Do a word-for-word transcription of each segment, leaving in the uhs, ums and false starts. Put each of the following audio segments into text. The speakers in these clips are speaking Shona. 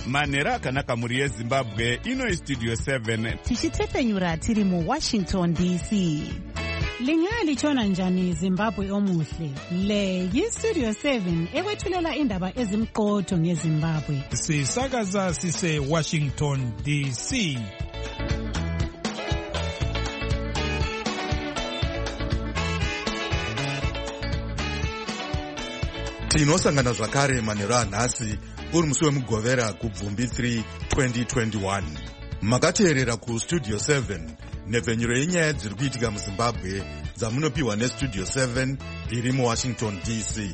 manhero akanaka mhuri yezimbabwe. Ino istudio seven tichitefenyura tiri muwashington D C. Lingalitshona njani Zimbabwe omuhle? Le yistudio seven ekwethulela indaba ezimqotho ngeZimbabwe. Sisakaza sise Washington D C. Tinosangana zvakare manhero anhasi uri musi wemugovera kubvumbi three twenty twenty-one. Makateerera kustudio seven nepfenyuro yenyaya dziri kuitika muZimbabwe dzamunopiwa nestudio seven iri muWashington D C.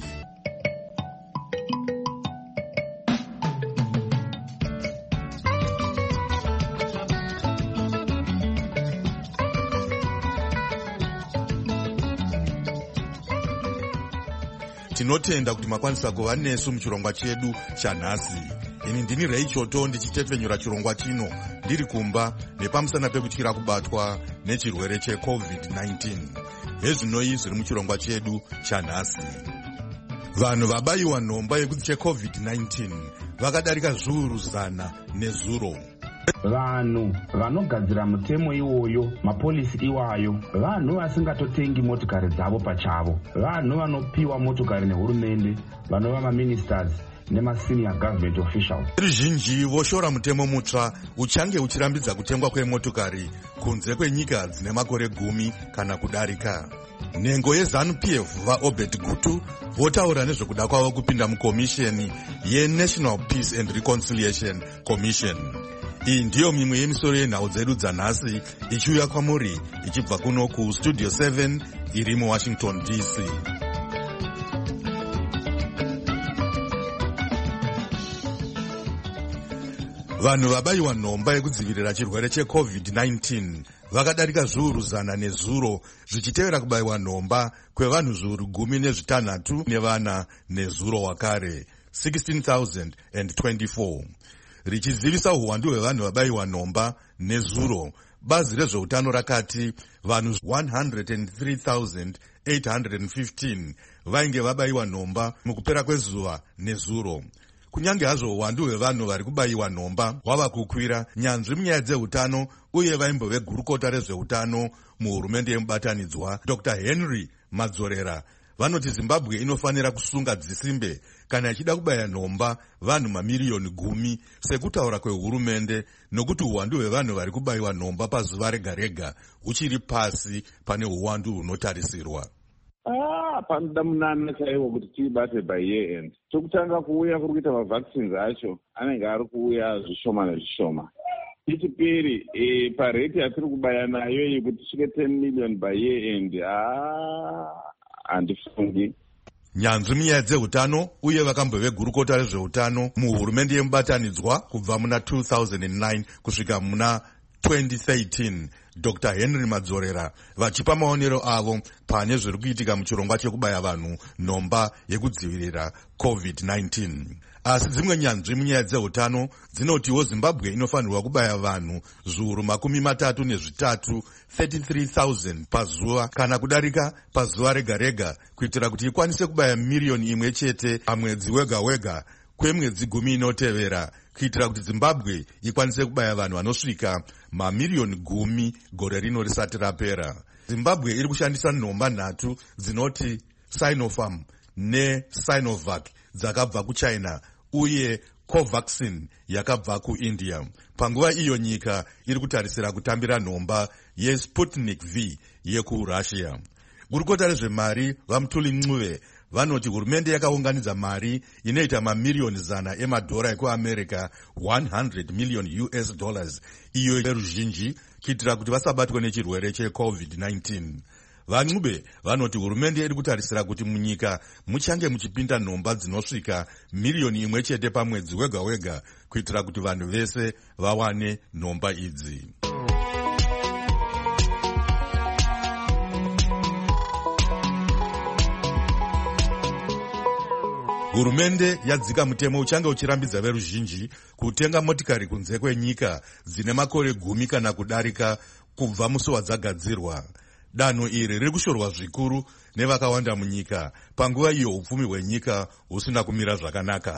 Tinotenda kuti makwanisa kuva nesu muchirongwa chedu chanhasi. Ini ndini Reichoto ndichitefenyura chirongwa chino ndiri kumba nepamusana pekutyira kubatwa nechirwere checovid nineteen. Hezvinoi zviri muchirongwa chedu chanhasi. Vanhu vabayiwa nhomba yekuti checovid nineteen vakadarika zviuru zana nezuro. Vanhu vanogadzira mutemo iwoyo, mapolisi iwayo, vanhu vasingatotengi motikari dzavo pachavo, vanhu vanopiwa motikari nehurumende, vanova maministers nemasenior government officials. Ruzhinji voshora mutemo mutsva uchange uchirambidza kutengwa kwemotokari kunze kwenyika dzine makore gumi kana kudarika. Nhengo yeZANU-P F vaObert Gutu votaura nezvekuda kwavo kupinda mukomisheni yeNational Peace and Reconciliation Commission. Iyi ndiyo mimwe yemisoro yenhau dzedu dzanhasi ichiuya kwamuri ichibva kuno kustudio seven iri muWashington D C. Vanhu vabayiwa nhomba yekudzivirira chirwere checovid nineteen vakadarika zviuru zana nezuro, zvichitevera kubayiwa nhomba kwevanhu zviuru gumi nezvitanhatu nevana nezuro wakare sixteen thousand twenty-four. Richizivisa uwandu hwevanhu vabayiwa nhomba nezuro, bazi rezveutano rakati vanhu one hundred three thousand eight hundred fifteen vainge vabayiwa nhomba mukupera kwezuva nezuro. Kunyange hazvo uwandu hwevanhu vari kubayiwa nhomba hwava kukwira, nyanzvi munyaya dzeutano uye vaimbo vegurukota rezveutano muhurumende yemubatanidzwa Doctor Henry Madzorera vanoti Zimbabwe inofanira kusunga dzisimbe kana ichida kubaya nhomba vanhu mamiriyoni gumi sekutaura kwehurumende, nokuti uwandu hwevanhu vari kubayiwa nhomba pazuva rega rega huchiri pasi pane uwandu hunotarisirwa. Ah, panoda munana chaiwo kuti tiibate by year end. Tokutanga kuuya kuri kuita mavaccines acho anenge ari kuuya zvishoma nezvishoma. Chechipiri e, pareti yatiri kubaya nayo yekuti tisvike ten million by year end. Ah, handifungi. Nyanzvi munyaya dzeutano uye vakambo vegurukota rezveutano muhurumende yemubatanidzwa kubva muna two thousand nine kusvika muna twenty thirteen, Doctor Henry Madzorera vachipa maonero avo pane zviri kuitika muchirongwa chekubaya vanhu nhomba yekudzivirira covid nineteen. Asi dzimwe nyanzvi munyaya dzeutano dzinotiwo Zimbabwe inofanirwa kubaya vanhu zviuru makumi matatu nezvitatu thirty-three thousand pazuva kana kudarika pazuva rega rega, kuitira kuti ikwanise kubaya miriyoni imwe chete pamwedzi wega wega kwemwedzi gumi inotevera, kuitira kuti Zimbabwe ikwanise kubaya vanhu vanosvika mamiriyoni gumi gore rino risati rapera. Zimbabwe iri kushandisa nhomba nhatu dzinoti Sinopharm neSinovac dzakabva kuChina uye Covaxin yakabva kuIndia. Panguva iyo nyika iri kutarisira kutambira nhomba yeSputnik V yekuRussia. Gurukota rezvemari vaMutuli Ncube vanoti hurumende yakaunganidza mari inoita mamiriyoni zana emadhora ekuAmerica one hundred million U S dollars iyo yeruzhinji kuitira kuti vasabatwe nechirwere checovid nineteen. VaNcube vanoti hurumende iri kutarisira kuti munyika muchange muchipinda nhomba dzinosvika miriyoni imwe chete pamwedzi wega wega kuitira kuti vanhu vese vawane nhomba idzi. Hurumende yadzika mutemo uchange uchirambidza veruzhinji kutenga motikari kunze kwenyika dzine makore gumi kana kudarika kubva musi wadzagadzirwa. Danho iri riri kushorwa zvikuru nevakawanda munyika panguva iyo upfumi hwenyika husina kumira zvakanaka.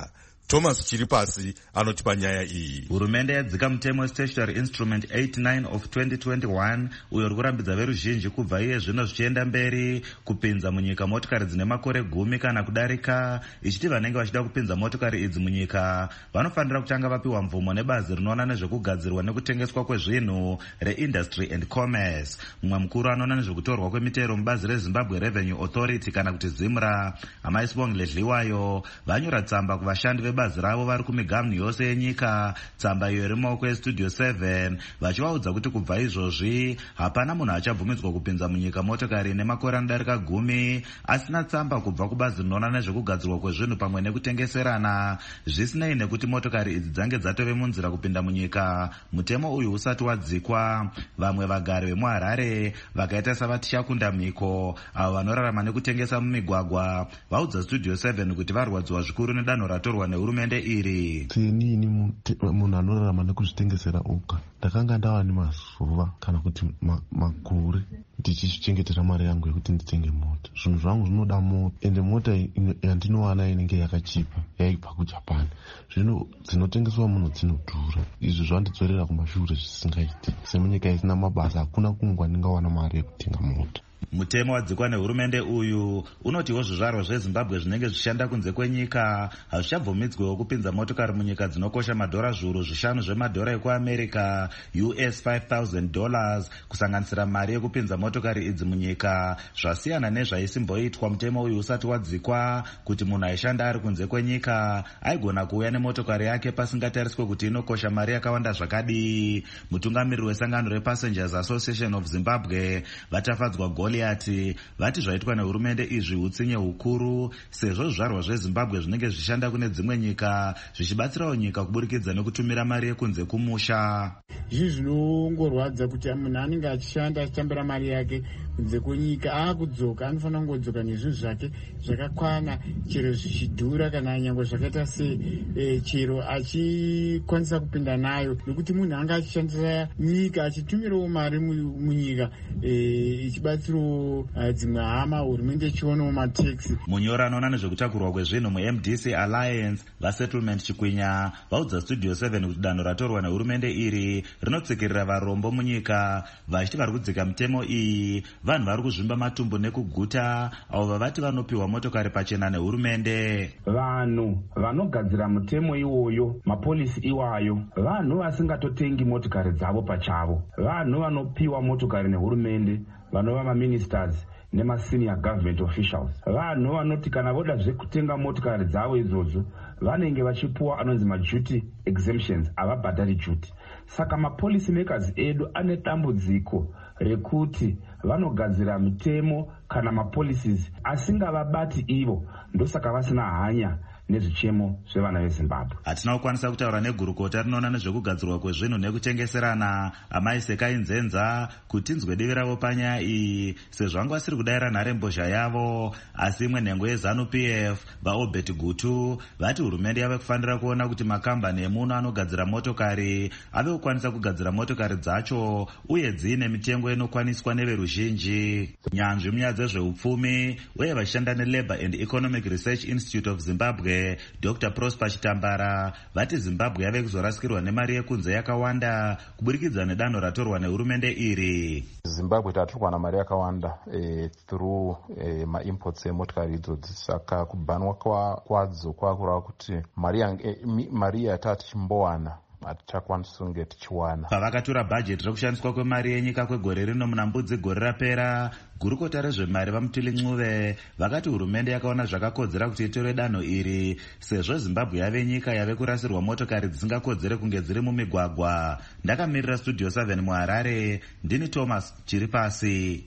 Thomas Chiripasi anotipa nyaya iyi. Hurumende yadzika mutemo westatutory instrument eighty-nine of twenty twenty-one uyo uri kurambidza veruzhinji kubva iye zvino zvichienda mberi kupinza munyika motikari dzine makore gumi kana kudarika, ichiti vanenge vachida kupinza motikari idzi munyika vanofanira kutanga vapiwa mvumo nebazi rinoona nezvekugadzirwa nekutengeswa kwezvinhu reindustry and commerce. Mumwe mukuru anoona nezvekutorwa kwemitero mubazi reZimbabwe Revenue Authority kana kuti ZIMRA, Amaisibongi Ledliwayo, vanyora tsamba kuvashandi vebazi ravo vari kumigamu yose yenyika. Tsamba iyo iri mumaoko eStudio seven vachivaudza kuti kubva izvozvi hapana munhu achabvumidzwa kupinza munyika motokari nemakore anodarika gumi asina tsamba kubva kubazi rinoona nezvekugadzirwa kwezvinhu pamwe nekutengeserana, zvisinei nekuti motokari idzi dzange dzatove munzira kupinda munyika mutemo uyu usati wadzikwa. Vamwe vagari vemuHarare vakaita savati Shakunda Miko avo vanorarama nekutengesa mumigwagwa vaudza Studio seven kuti varwadziwa zvikuru nedanho ratorwa nehurumende iri. Inini munhu anorarama nekuzvitengesera oga ndakanga ndava nemazuva kana kuti makore ndichichengetera mari yangu yekuti nditenge mota. Zvinhu zvangu zvinoda mota, ende mota yandinowana inenge yakachipa yaibva kuJapan. Zvino dzinotengeswa munhu dzinodhura. Izvi zvandidzorera kumashure zvisingaiti. Semunyika isina mabasa hakuna kungwa ndingawana mari yekutenga mota. Mutemo wadzikwa nehurumende uyu unotiwo zvizvarwa zveZimbabwe zvinenge zvichishanda kunze kwenyika hazvichabvumidzwewo kupinza motokari munyika dzinokosha madhora zviuru zvishanu zvemadhora ekuAmerica U S five thousand dollars kusanganisira mari yekupinza motokari idzi munyika, zvasiyana nezvaisimboitwa mutemo uyu usati wadzikwa kuti munhu aishanda ari kunze kwenyika aigona kuuya nemotokari yake pasingatariswe kuti inokosha mari yakawanda zvakadii. Mutungamiriri wesangano rePassengers Association of Zimbabwe vatafadzwa Goliati vati zvaitwa nehurumende izvi utsinye hukuru sezvo zvizvarwa zveZimbabwe zvinenge zvishanda kune dzimwe nyika zvichibatsirawo nyika kuburikidza nekutumira mari yekunze kumusha. Izvi zvinongorwadza kuti munhu anenge achishanda achitambira mari yake kunze kwenyika aakudzoka anofanira kungodzoka nezvinhu zvake zvakakwana, chero zvichidhura kana nyange zvakaita se e, chero achikwanisa kupinda nayo, nekuti munhu anga achishandisa nyika achitumirawo mari munyika ichibatsirawo dzimwe hama, hurumende ichionawo mataxi. Munyori anoona nezvekutakurwa kwezvinhu muM D C Alliance vaSettlement Chikwinya vaudza Studio seven kuti danho ratorwa nehurumende iri rinotsikerera varombo munyika vachiti vari kudzika mitemo iyi vanhu vari kuzvimba matumbu nekuguta avo vavati vanopiwa motokari pachena nehurumende. Vanhu vanogadzira mutemo iwoyo, mapolisi iwayo, vanhu vasingatotengi motokari dzavo pachavo, vanhu vanopiwa motokari nehurumende, vanova maministers nemasenior government officials, vanhu vanoti kana voda zvekutenga motokari dzavo izvodzo vanenge vachipuwa anonzi maduty exemptions, havabhadhari duty. Saka mapolicy makers edu ane dambudziko rekuti vanogadzira mitemo kana mapolicies asingavabati ivo, ndosaka vasina hanya nezvichemo zvevana veZimbabwe. Hatina kukwanisa kutaura negurukota rinoona nezvekugadzirwa kwezvinhu nekutengeserana Amai Sekai Nzenza kuti inzwe divi ravo panyaya iyi sezvo anga vasiri kudayira nharembozha yavo, asi imwe nhengo yeZanu P F vaObert Gutu vati hurumende yave kufanira kuona kuti makambani emuno anogadzira motokari ave kukwanisa kugadzira motokari dzacho uye dziine mitengo inokwaniswa neveruzhinji. Nyanzvi munyaya dzezveupfumi uye vachishanda neLabour and Economic Research Institute of Zimbabwe Doctor Prosper Chitambara vati Zimbabwe yave kuzorasikirwa nemari yekunze yakawanda kuburikidza nedanho ratorwa nehurumende iri. Zimbabwe tatorwa na mari yakawanda e, through e, maimports emotokari idzodzi, saka kubhanwa kwadzo kwakureva kuti mari e, mari yatati chimbowana hatichakwanisi kunge tichiwana. Pavakatura bhajeti rekushandiswa kwemari yenyika kwegore rino muna Mbudzi gore rapera, gurukota rezvemari vaMutili Ncuve vakati hurumende yakaona zvakakodzera kuti itore danho iri sezvo Zimbabwe yave nyika yave kurasirwa motokari dzisingakodzere kunge dziri mumigwagwa. Ndakamirira Studio seven muHarare, ndini Thomas Chiripasi.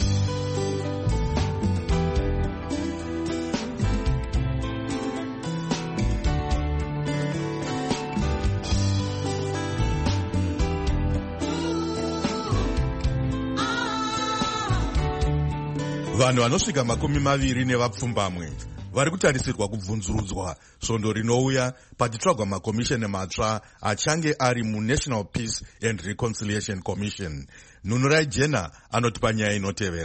Vanhu vanosvika makumi maviri nevapfumbamwe vari kutarisirwa kubvunzurudzwa svondo rinouya pachitsvagwa makomisheni matsva achange ari muNational Peace and Reconciliation Commission. Nunurai Jena anotipa nyaya inotevera.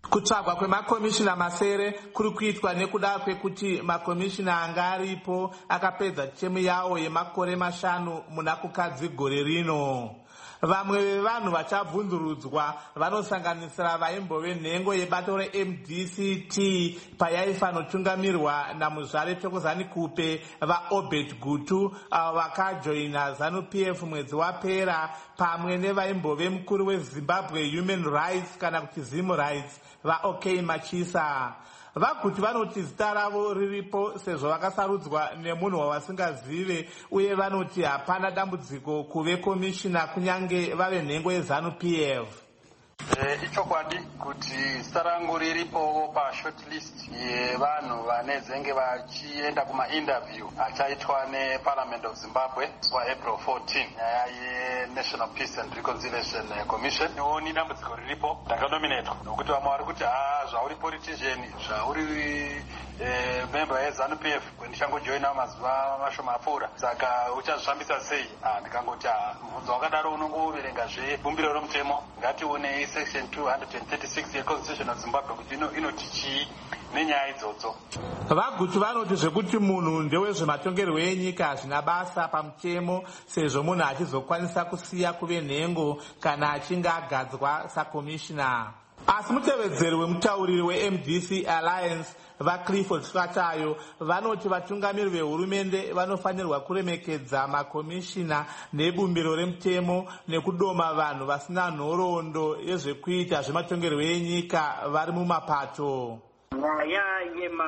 Kutsvagwa kwemakomishina masere kuri kuitwa nekuda kwekuti makomishina anga aripo akapedza chemu yawo yemakore mashanu muna kukadzi gore rino. Vamwe vevanhu vachabvundurudzwa vanosanganisira vaimbove nhengo yebato re-M D C T payaifanotsungamirwa namuzvare Thokozani Kupe vaObed Gutu avo vakajoina ZANU P F mwedzi wapera, pamwe nevaimbove mukuru weZimbabwe Human Rights kana kuti Zim Rights vaOK Machisa. Vagutu vanoti zita ravo riripo sezvo vakasarudzwa nemunhu wavasingazive, uye vanoti hapana dambudziko kuve komishina kunyange vave nhengo yeZANU P F. Ichokwadi kuti zita rangu riripo pashortlist yevanhu vanezenge vachienda kumainterview achaitwa neParliament of Zimbabwe paApril fourteenth, nyaya yeNational Peace and Reconciliation Commission. Oni dambudziko riripo ndakanominatwa nokuti vamwe vari kuti ha zvauri politician, zvauri member yeZANU P F ndichangojoina mazuva mashoma apfuura, saka uchazvifambisa sei? Ndikangoti mubvunzo wakadaro unongoverenga zvebumbiro romutemo, ngatione section two thirty-six yeConstitution of Zimbabwe kuti inoti chii nenyaya idzodzo. Vagutu vanoti zvekuti munhu ndewezvematongerwo enyika hazvina basa pamutemo, sezvo munhu achizokwanisa kusiya kuve nhengo kana achinge agadzwa sakomishina. Asi mutevedzeri wemutauriri we-M D C Alliance vaClifford Swatayo vanoti vatungamiri vehurumende vanofanirwa kuremekedza makomishina nebumbiro remutemo nekudoma vanhu vasina nhoroondo yezvekuita zvematongerwo enyika vari mumapato. Nyaya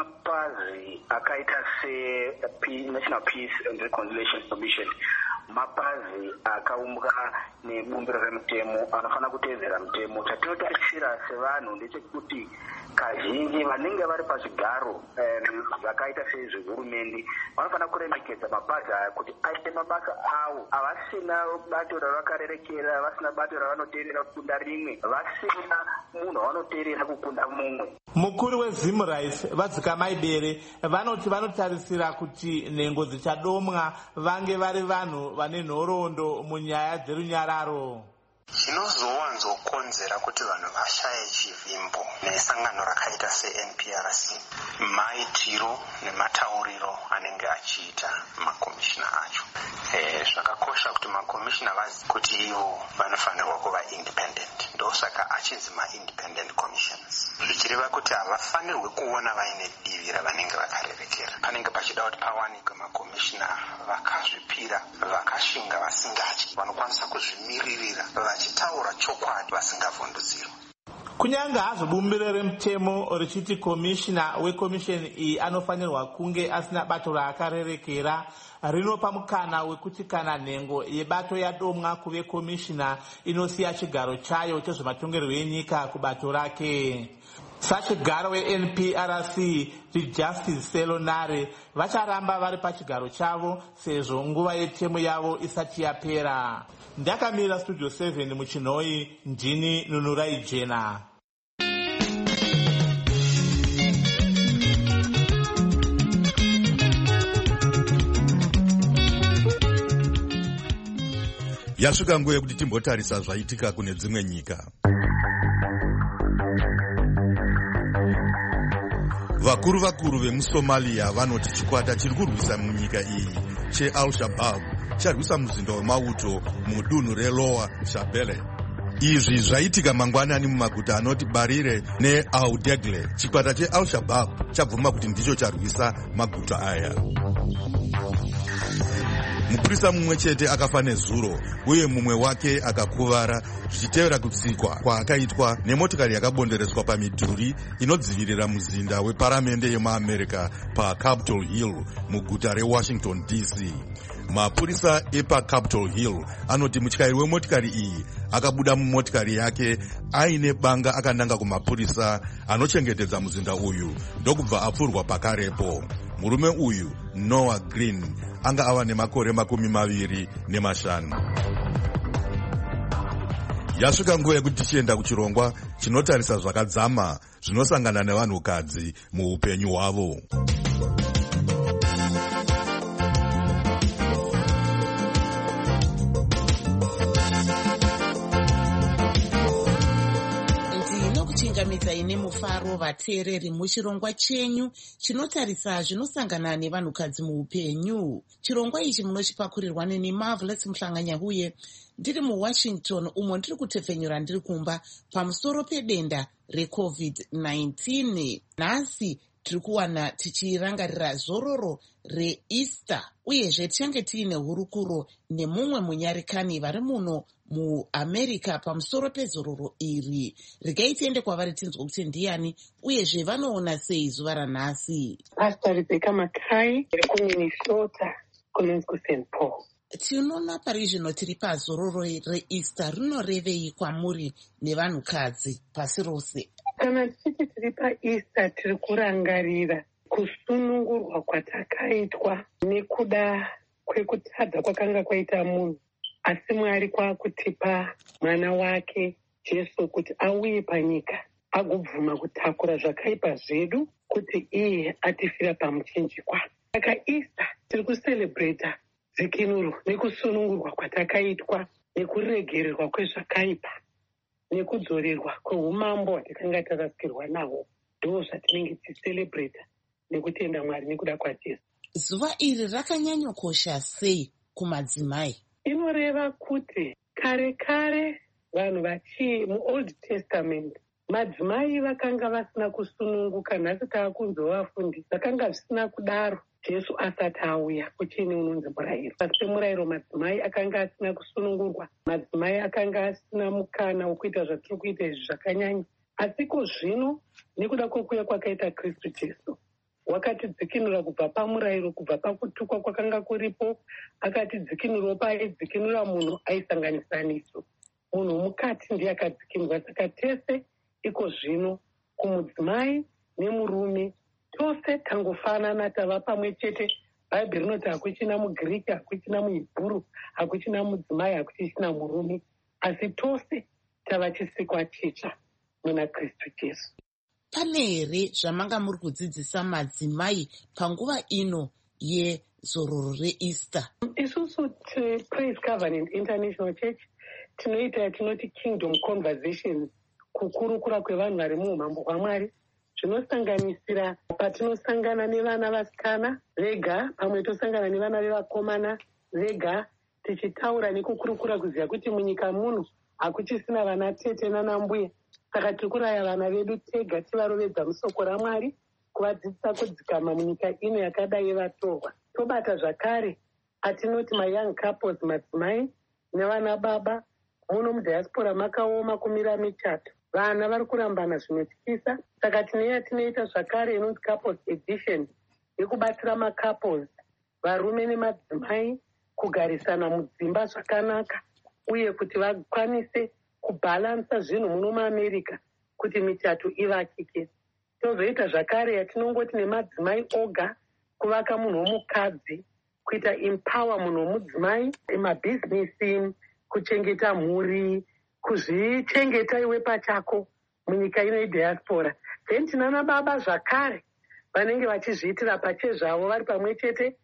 yemapazi akaita seNational Peace and Reconciliation Commission, mapazi akaumbwa nebumbiro remutemo anofanira kuteedzera mutemo. Chatinotarisira sevanhu ndechekuti kazhinji vanenge vari pazvigaro zvakaita sezvehurumende vanofanira kuremekedza mapazi aya kuti aite mabasa avo, havasina bato ravakarerekera, vasina bato ravanoteerera kukunda rimwe, vasina munhu wavanoteerera kukunda mumwe. Mukuru weZim Rights Vadzikamai Bere vanoti vanotarisira kuti nhengo dzichadomwa vange vari vanhu vane nhoroondo munyaya dzerunyararo. Chinozowanzokonzera kuti vanhu vashaye chivimbo nesangano rakaita seN P R C maitiro nematauriro anenge achiita makomishina acho. E, zvakakosha kuti makomishina vazi kuti ivo vanofanirwa kuva independent, ndosaka achinzi ma-independent commissions, zvichireva kuti havafanirwi kuona vaine divi ravanenge vakarerekera. Panenge pachida kuti pawanikwe makomishina vakazvipira, vakashinga, vasingatyi, vanokwanisa kuzvimiririra vachitaura chokwadi vasingavhundutsirwa. Kunyange hazvo bumbiro remutemo richiti komishina wekomisheni iyi anofanirwa kunge asina bato raakarerekera, rinopa mukana wekuti kana nhengo yebato yadomwa kuve komishina inosiya chigaro chayo chezvematongerwo enyika kubato rake. Sachigaro weN P R C ndiJustice Selonare vacharamba vari pachigaro chavo sezvo nguva yetemu yavo isati yapera. Ndakamira Studio seven muChinoi, ndini Nunurai Jena. Yasvika nguva yekuti timbotarisa zvaitika kune dzimwe nyika. Vakuru vakuru vemuSomalia vanoti chikwata chiri kurwisa munyika iyi cheAl-Shabaab charwisa muzinda wemauto mudunhu reLower Shabelle. Izvi zvaitika mangwanani mumaguta anoti Barire neAudegle. Chikwata cheAl-Shabaab chabvuma kuti ndicho charwisa maguta aya. Mupurisa mumwe chete akafa nezuro uye mumwe wake akakuvara zvichitevera kutsikwa kwaakaitwa nemotikari yakabondereswa pamidhuri inodzivirira muzinda weparamende yemuAmerica paCapitol Hill muguta reWashington D C. Mapurisa epaCapitol Hill anoti mutyairi wemotikari iyi akabuda mumotikari yake aine banga akananga kumapurisa anochengetedza muzinda uyu ndokubva apfurwa pakarepo. Murume uyu Noah Green anga ava nemakore makumi maviri nemashanu. Yasvika nguva yekuti tichienda kuchirongwa chinotarisa zvakadzama zvinosangana nevanhukadzi muupenyu hwavo. kuchingamidzai nemufaro vateereri muchirongwa chenyu chinotarisa zvinosangana nevanhukadzi muupenyu. Chirongwa ichi munochipakurirwa neni Marvelous Muhlanganyahuye ndiri muwashington, umo ndiri kutepfenyura ndiri kumba pamusoro pedenda recovid nineteen. Nhasi tiri kuwana tichirangarira zororo reEaster, uyezve tichange tiine hurukuro nemumwe munyarikani vari muno muamerica pamusoro pezororo iri. Regai tiende kwavari tinzwa kuti ndiani uyezve vanoona sei zuva ranhasi. Pastor Rebecca Makai rekuminnesota kunonzi kuSaint Paul. Tinoona pari zvino tiri pazororo reEaster, rinorevei kwamuri nevanhukadzi pasi rose? Kana tichiti tiri paEaster tiri kurangarira kusunungurwa kwatakaitwa nekuda kwekutadza kwakanga kwaita munhu, asi Mwari kwakutipa mwana wake Jesu kuti auye panyika agobvuma kutakura zvakaipa zvedu kuti iye atifira pamuchinjikwa. Saka Easter tiri kucelebrata dzikinuro nekusunungurwa kwatakaitwa nekuregererwa kwezvakaipa nekudzorerwa kweumambo hwatakanga tarasikirwa nahwo. Ndo zvatinenge tichicelebrata nekutenda Mwari nekuda kwaJesu. Zuva iri rakanyanyokosha sei kumadzimai? Inoreva kuti kare kare vanhu vachi muOld Testament madzimai vakanga vasina kusununguka. Nhasi taakunzovafundisa vakanga zvisina kudaro Jesu asati auya kuchini unonzi murayiro. Pasi pemurayiro madzimai akanga asina kusunungurwa, madzimai akanga asina mukana wekuita zvatiri kuita izvi zvakanyanya. Asiko zvino nekuda kwokuuya kwakaita Kristu Jesu wakatidzikinura kubva pamurayiro, kubva pakutukwa kwakanga kuripo, akatidzikinurawo paaidzikinura munhu aisanganisa nesu. Munhu mukati ndiye akadzikinurwa. Saka tese iko zvino kumudzimai nemurume tose tangofanana, tava pamwe chete. Bhaibheri rinoti hakuchina muGiriki, hakuchina muHibhuru, hakuchina mudzimai, hakuchina murume, asi tose tava chisikwa chitsva muna Kristu Jesu. Pane here zvamanga muri kudzidzisa madzimai panguva ino yezororo reEaster? Isusu Praise Covenant International Church tinoita tinoti Kingdom Conversations, kukurukura kwevanhu vari muumambo hwaMwari, zvinosanganisira patinosangana nevana vasikana vega, pamwe tosangana nevana vevakomana vega, tichitaura nekukurukura kuziva kuti munyika muno hakuchisina vana tete nanambuya. Saka tiri kuraya vana vedu tega, tivarovedza musoko raMwari, kuvadzidzisa kudzikama munyika ino yakadai vatorwa. Tobata zvakare atinoti mayoung couples, madzimai nevana baba. Muno mudiaspora makaoma kumira michato, vana vari kurambana zvinotyisa. Saka tineya tinoita zvakare inonzi couples edition, yekubatsira macouples, varume nemadzimai, kugarisana mudzimba zvakanaka, uye kuti vakwanise kubhalansa zvinhu muno muAmerica kuti michato ivakike. Tozoita zvakare yatinongoti nemadzimai oga, kuvaka munhu womukadzi, kuita empower munhu womudzimai, emabhizinesi, kuchengeta mhuri, kuzvichengeta iwe pachako munyika ino yediaspora. Then tinana baba zvakare vanenge vachizviitira pachezvavo vari pamwe chete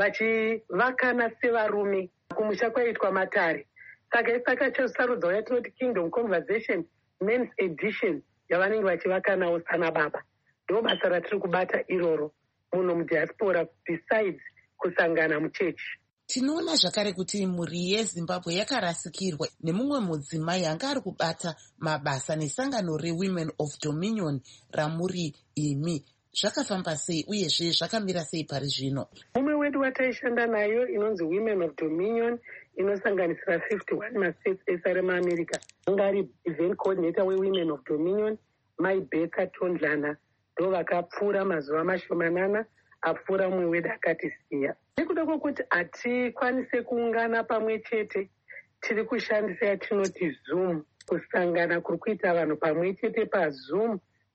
vachivakana sevarume kumusha kwaitwa matare. Saka isaka chesarudzo yatinoti Kingdom Conversation Men's Edition yavanenge vachivakanawo sana baba. Ndo basa ratiri kubata iroro muno mudiaspora, besides kusangana muchechi. Tinoona zvakare kuti mhuri yeZimbabwe yakarasikirwa nemumwe mudzimai anga ari kubata mabasa nesangano reWomen of Dominion ramuri imi. Zvakafamba sei uyezve zvakamira sei pari zvino? Mumwe wedu wataishanda nayo inonzi Women of Dominion inosanganisira fifty-one mastates ese remuAmerica, anga ari event coordinator weWomen of Dominion, Mai Becca Tondlana, ndo vakapfuura mazuva mashomanana apfuura mumwe wedu akatisiya. Nekuda kwokuti hatikwanise kuungana pamwe chete, tiri kushandisa yatinoti Zoom, kusangana kuri kuita vanhu pamwe chete paZoom.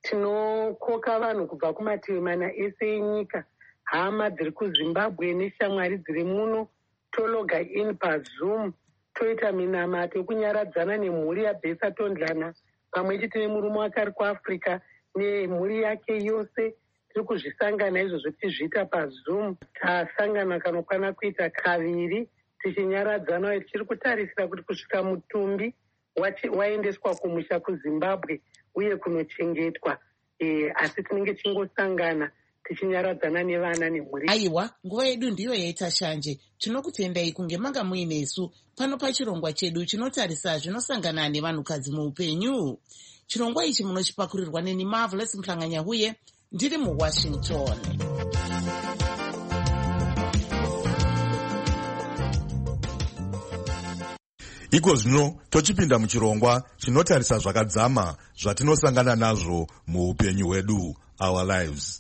Tinokoka vanhu kubva kumativi mana ese enyika, hama dziri kuZimbabwe neshamwari dziri muno, tologa in paZoom, toita minamato yekunyaradzana nemhuri yaBesa Tondlana pamwe chete nemurume wakari kuAfrica nemhuri yake yose. Tiri kuzvisangana izvozvo tichizviita paZoom. Tasangana kanokwana kuita kaviri tichinyaradzana, uye tichiri kutarisira kuti kusvika mutumbi waendeswa kumusha kuZimbabwe uye kunochengetwa. E, asi tinenge tichingosangana tichinyaradzana nevana nemhuri. Aiwa, nguva yedu ndiyo yaita shanje. Tinokutendai kunge manga muinesu pano pachirongwa chedu chinotarisa zvinosangana nevanhukadzi muupenyu. Chirongwa ichi munochipakurirwa neni Marvelous Mhlanga-Nyahuye, ndiri muWashington. Iko zvino tochipinda muchirongwa chinotarisa zvakadzama zvatinosangana nazvo muupenyu hwedu, our lives.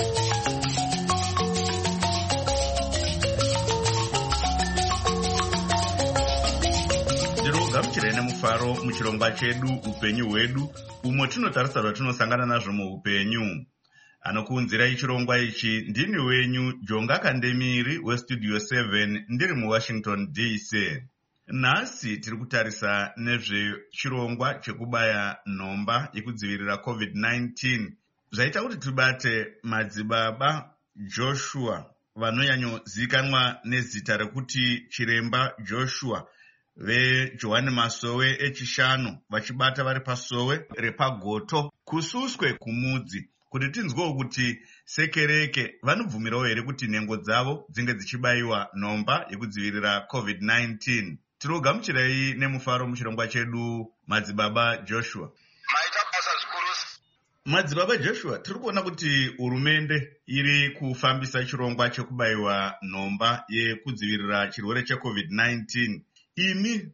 Gamuchirai nemufaro muchirongwa chedu upenyu hwedu, umo tinotarisa zvatinosangana nazvo muupenyu. Anokuunzirai chirongwa ichi ndini wenyu Jonga Kandemiri westudio seven, ndiri muWashington D C. Nhasi tiri kutarisa nezvechirongwa chekubaya nhomba yekudzivirira covid nineteen. Zvaita kuti tibate madzibaba Joshua vanonyanyozivikanwa nezita rekuti Chiremba Joshua veJohani Masowe echishanu, vachibata vari pasowe repagoto kususwe kumudzi, kuti tinzwewo kuti sekereke vanobvumirawo here kuti nhengo dzavo dzinge dzichibayiwa nhomba yekudzivirira covid nineteen. Tinogamuchirai nemufaro muchirongwa chedu madzibaba Joshua. Maita basa zvikuru. Madzibaba Joshua, tiri kuona kuti hurumende iri kufambisa chirongwa chekubayiwa nhomba yekudzivirira chirwere checovid nineteen. Imi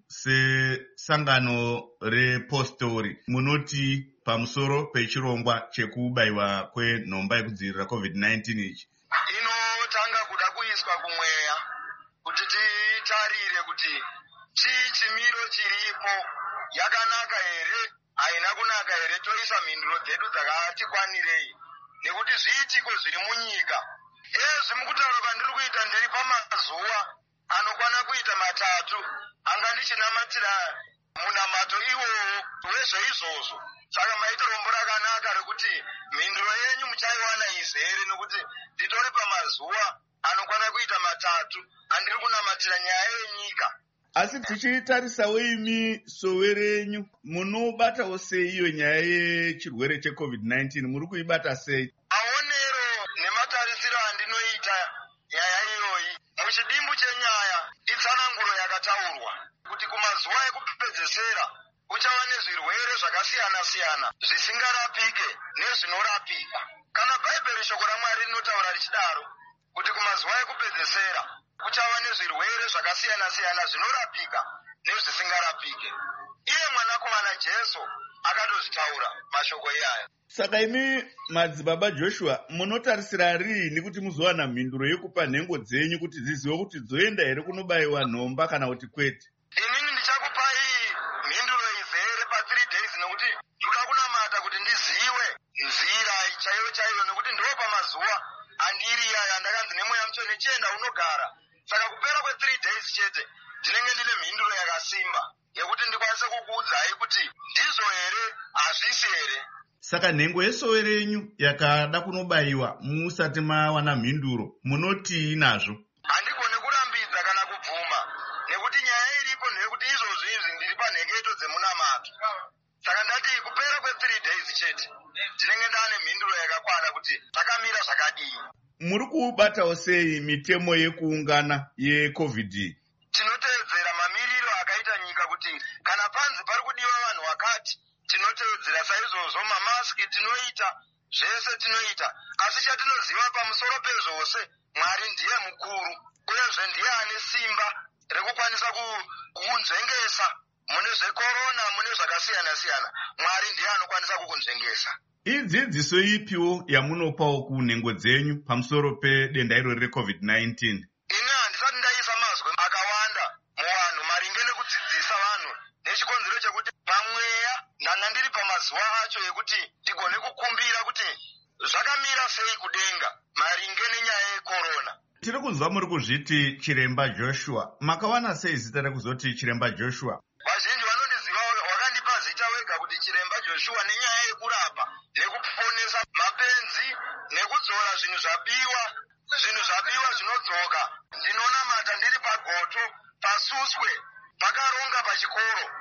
sesangano repostori munoti pamusoro pechirongwa chekubayiwa kwenhomba yekudzivirira covid nineteen ichi? Inotanga kuda kuiswa kumweya kuti titarire kuti chii chimiro chiripo, yakanaka here, haina kunaka here, toisa mhinduro dzedu dzakati kwanirei, nekuti zviitiko zviri munyika. Ezvi mukutaura kwandiri kuita ndiri pamazuva anokwana kuita matatu anga ndichinamatira munamato iwowo wezveizvozvo. Saka maita rombo rakanaka rekuti mhinduro yenyu muchaiwana izere, nekuti nditori pamazuva anokwana kuita matatu andiri kunamatira nyaya yenyika. Asi tichitarisawo imi sowe renyu, munobatawo sei iyo nyaya yechirwere checovid nineteen? Muri kuibata sei? Aonero nematarisiro andinoita nyaya iyoyi, muchidimbu chenyaya itsananguro yakataurwa kuti kumazuva ekupedzesera uchava nezvirwere zvakasiyana-siyana zvisingarapike nezvinorapika. Kana Bhaibheri shoko raMwari rinotaura richidaro kuti kumazuva ekupedzesera kuchava nezvirwere zvakasiyana-siyana zvinorapika nezvisingarapike. Iye mwanakomana Jesu akatozvitaura mashoko iyaya. Saka imi madzibaba Joshua, munotarisira rini kuti muzowana mhinduro yekupa nhengo dzenyu kuti dzizive kuti dzoenda here kunobayiwa nhomba kana kuti kwete? Inini ndichakupai mhinduro izere pa three days, nekuti ndoda kunamata kuti ndizive nzira chaiyo chaiyo, nekuti ndo pamazuva andiri iyaya ndakanzi nemweya mutsvene nechienda unogara. Saka kupera kwe three days chete ndinenge ndine mhinduro yakasimba yekuti ndikwanise kukuudzai kuti ndizvo here hazvisi here. Saka nhengo yesowe renyu yakada kunobayiwa musati mawana mhinduro, munoti nazvo? Handigone kurambidza kana kubvuma, nekuti nyaya iripo ndeyekuti izvozvo izvi ndiri panhengeto dzemunamato. Saka ndati kupera kwe three days chete ndinenge ndane mhinduro yakakwana kuti takamira zvakadii. Muri kubatawo sei mitemo yekuungana yecovid? Tinotevedzera mamiriro akaita nyika kuti kana panzi pari kudiwa vanhu vakati tinotevedzera saizvozvo. Mamaski tinoita, zvese tinoita, asi chatinoziva pamusoro pezvose, Mwari ndiye mukuru uyezve ndiye ane simba rekukwanisa kukunzvengesa mune zvekorona, mune zvakasiyana-siyana. Mwari ndiye anokwanisa kukunzvengesa. Idzidziso ipiwo yamunopawo kunhengo dzenyu pamusoro pedenda irori recovid nineteen? Ini handisati ndaisa mazwi akawanda muvanhu maringe nekudzidzisa vanhu nechikonzero chekuti pamweya ndanga ndiri pamazuva acho ekuti ndigone kukumbira kuti zvakamira sei kudenga maringe nenyaya yekorona. Tiri kunzwa muri kuzviti Chiremba Joshua. Makawana sei zita rekuzoti Chiremba Joshua? Vazhinji vanondiziva, wakandipa zita wega kuti Chiremba Joshua nenyaya yekurapa nekuponesa mapenzi nekudzora zvinhu zvabiwa, zvinhu zvabiwa zvinodzoka. Ndinonamata ndiri pagoto pasuswe pakaronga pachikoro, ndo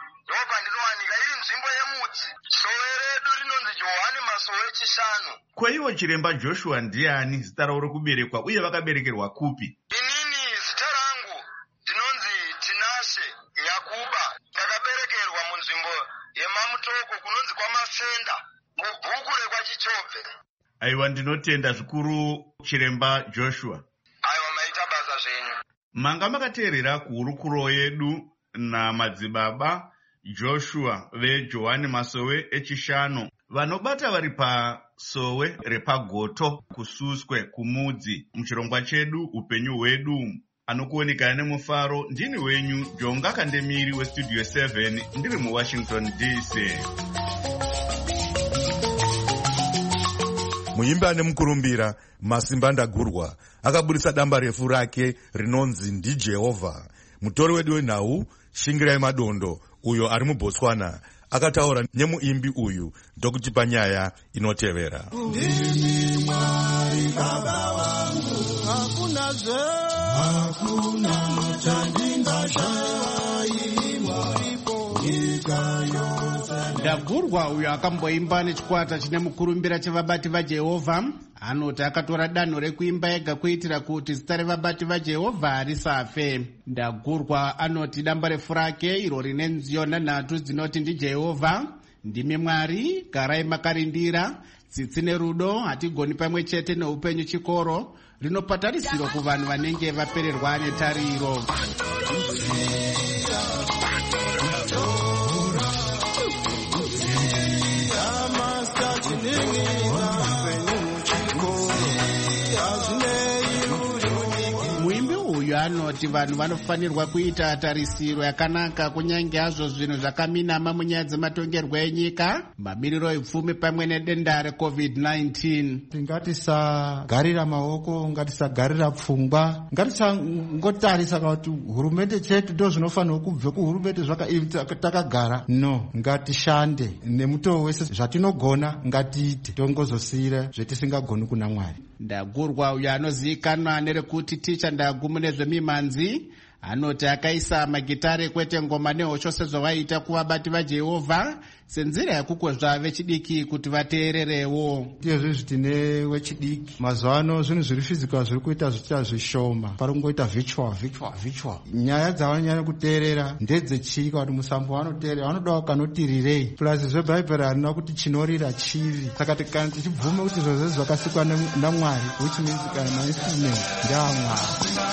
kwandinowanika iri nzvimbo yemudzi. Sowe redu rinonzi Johani Masowe Chishanu. Kwaiwo chiremba Joshua ndiani, zita ravo rokuberekwa uye vakaberekerwa kupi? Inini zita rangu ndinonzi Tinashe Nyakuba. Ndakaberekerwa munzvimbo yemamutoko kunonzi kwaMasenda mubhuku rekwaChichobve. Aiwa, ndinotenda zvikuru chiremba Joshua. Aiwa, maita basa zvenyu. Manga makateerera kuhurukuro yedu namadzibaba Joshua veJohani Masowe Echishanu vanobata vari pasowe repagoto kususwe kumudzi muchirongwa chedu upenyu hwedu. Anokuonekana nemufaro ndini wenyu Jonga Kandemiri westudio seven ndiri muWashington D C. Muimbi ane mukurumbira Masimba Ndagurwa akaburitsa damba refu rake rinonzi ndiJehovha. Mutori wedu wenhau Shingirai Madondo uyo ari muBotswana akataura nemuimbi uyu ndokutipa nyaya inotevera. Ndini Mwari Baba wangu, hakuna zve, hakuna chandingashayiwa nyika yose. Ndagurwa uyo akamboimba nechikwata chine mukurumbira chevabati vaJehovha anoti akatora danho rekuimba ega kuitira kuti zita revabati vaJehovha risafe. Ndagurwa anoti damba refu rake iro rine nziyo nhanhatu dzinoti ndiJehovha, ndimi Mwari, garai makarindira, tsitsi nerudo, hatigoni pamwe chete neupenyu chikoro, rinopa tarisiro kuvanhu vanenge vapererwa netariro. Muimbi uyu anoti vanhu vanofanirwa kuita tarisiro yakanaka kunyange hazvo zvinhu zvakaminama munyaya dzematongerwo enyika, mamiriro epfumi pamwe nedenda recovid nineteen. Ngatisagarira maoko, ngatisagarira pfungwa, ngatisangotarisa kuti hurumende chetu ndo zvinofanirwa kubve kuhurumende takagara. No, ngatishande nemutoo wese zvatinogona ngatiite, tongozosiyira zvetisingagoni kuna Mwari. Ndagurwa uyo anozivikanwa nerekuti ticha Ndagu munezvemimhanzi anoti akaisa magitare kwete ngoma nehosho sezvavaita kuvabati vaJehovha senzira yekukwezva vechidiki kuti vateererewo. Ndiyezvo tine wechidiki mazuva ano zvinhu zviri fizikal zviri kuita zvichita zvishoma, pari kungoita virtual virtual virtual. Nyaya dzavanyanya kuteerera ndedzechika kuti musambo vanoteerera vanodawo kanoti rirei plus zvebhaibheri harina kuti chinorira chivi. Saka kana tichibvume kuti zvose zvakasikwa naMwari, which means kana mainstrument ndeaMwari.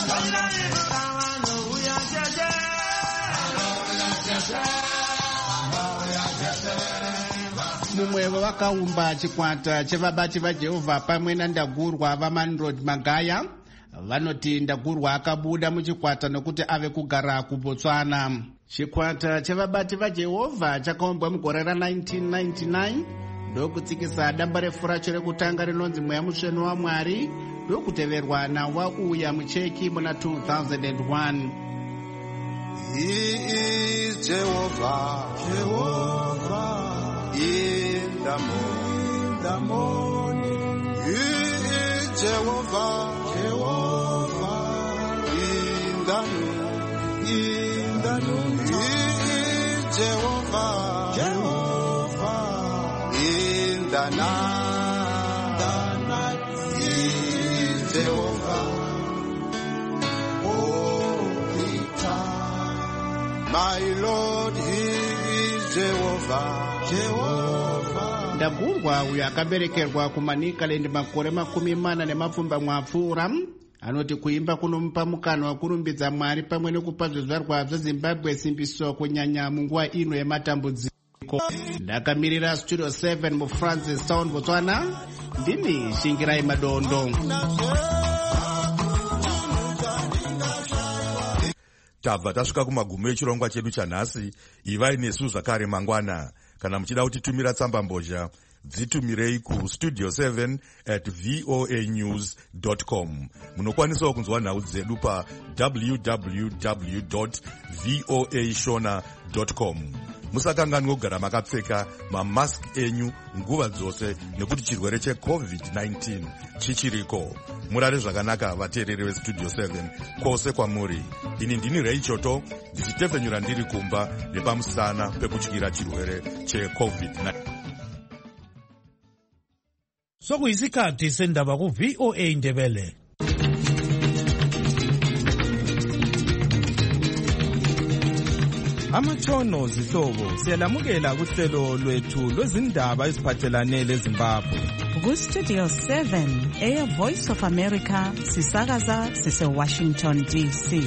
Mumwe vakaumba chikwata chevabati vaJehovha pamwe naNdagurwa vaManrod Magaya vanoti Ndagurwa akabuda muchikwata nokuti ave kugara kuBotswana. Chikwata chevabati vaJehovha chakaumbwa mugore ra19 ninety-nine ndokutsikisa damba refu racho rekutanga rinonzi Mweya Mutsvene waMwari ndokuteverwa naWauya Mucheki muna two thousand one. He is Jehovah, Jehovah, in the morning, the morning. He is Jehovah, Jehovah, in the noon, in the noon. He is Jehovah, Jehovah, in the night, the night. He is Jehovah. My Lord, He is Jehovah, Jehovah. Ndagurwa uyo akaberekerwa kuManicaland makore makumi mana nemapfumba mwapfuura anoti kuimba kunomupa mukana wakurumbidza Mwari pamwe nekupa zvizvarwa zveZimbabwe simbiso kunyanya munguva ino yematambudziko. Ndakamirira studio seven muFrancis Town Botswana, ndini Shingirai Madondo. Tabva tasvika kumagumo echirongwa chedu chanhasi. Ivai nesu zvakare mangwana. Kana muchida kutitumira tsamba mbozha dzitumirei ku studio seven at voa news dot com. Munokwanisawo kunzwa nhau dzedu pa w w w dot voa shona dot com. Musakanganwe kugara makapfeka mamask enyu nguva dzose nekuti chirwere checovid nineteen chichiriko. murare zvakanaka vateereri vestudio seven kwose kwamuri. Ini ndini Reichoto ndichitevhenyura ndiri kumba nepamusana pekutyira chirwere checovid nineteen. Sokuyisikhathi sendaba ku V O A Ndebele. Amatshono zihlobo siyalamukela kuhlelo lwethu lwezindaba eziphathelane leZimbabwe. Ku-Studio seven, Air Voice of America, sisakaza sise Washington D C.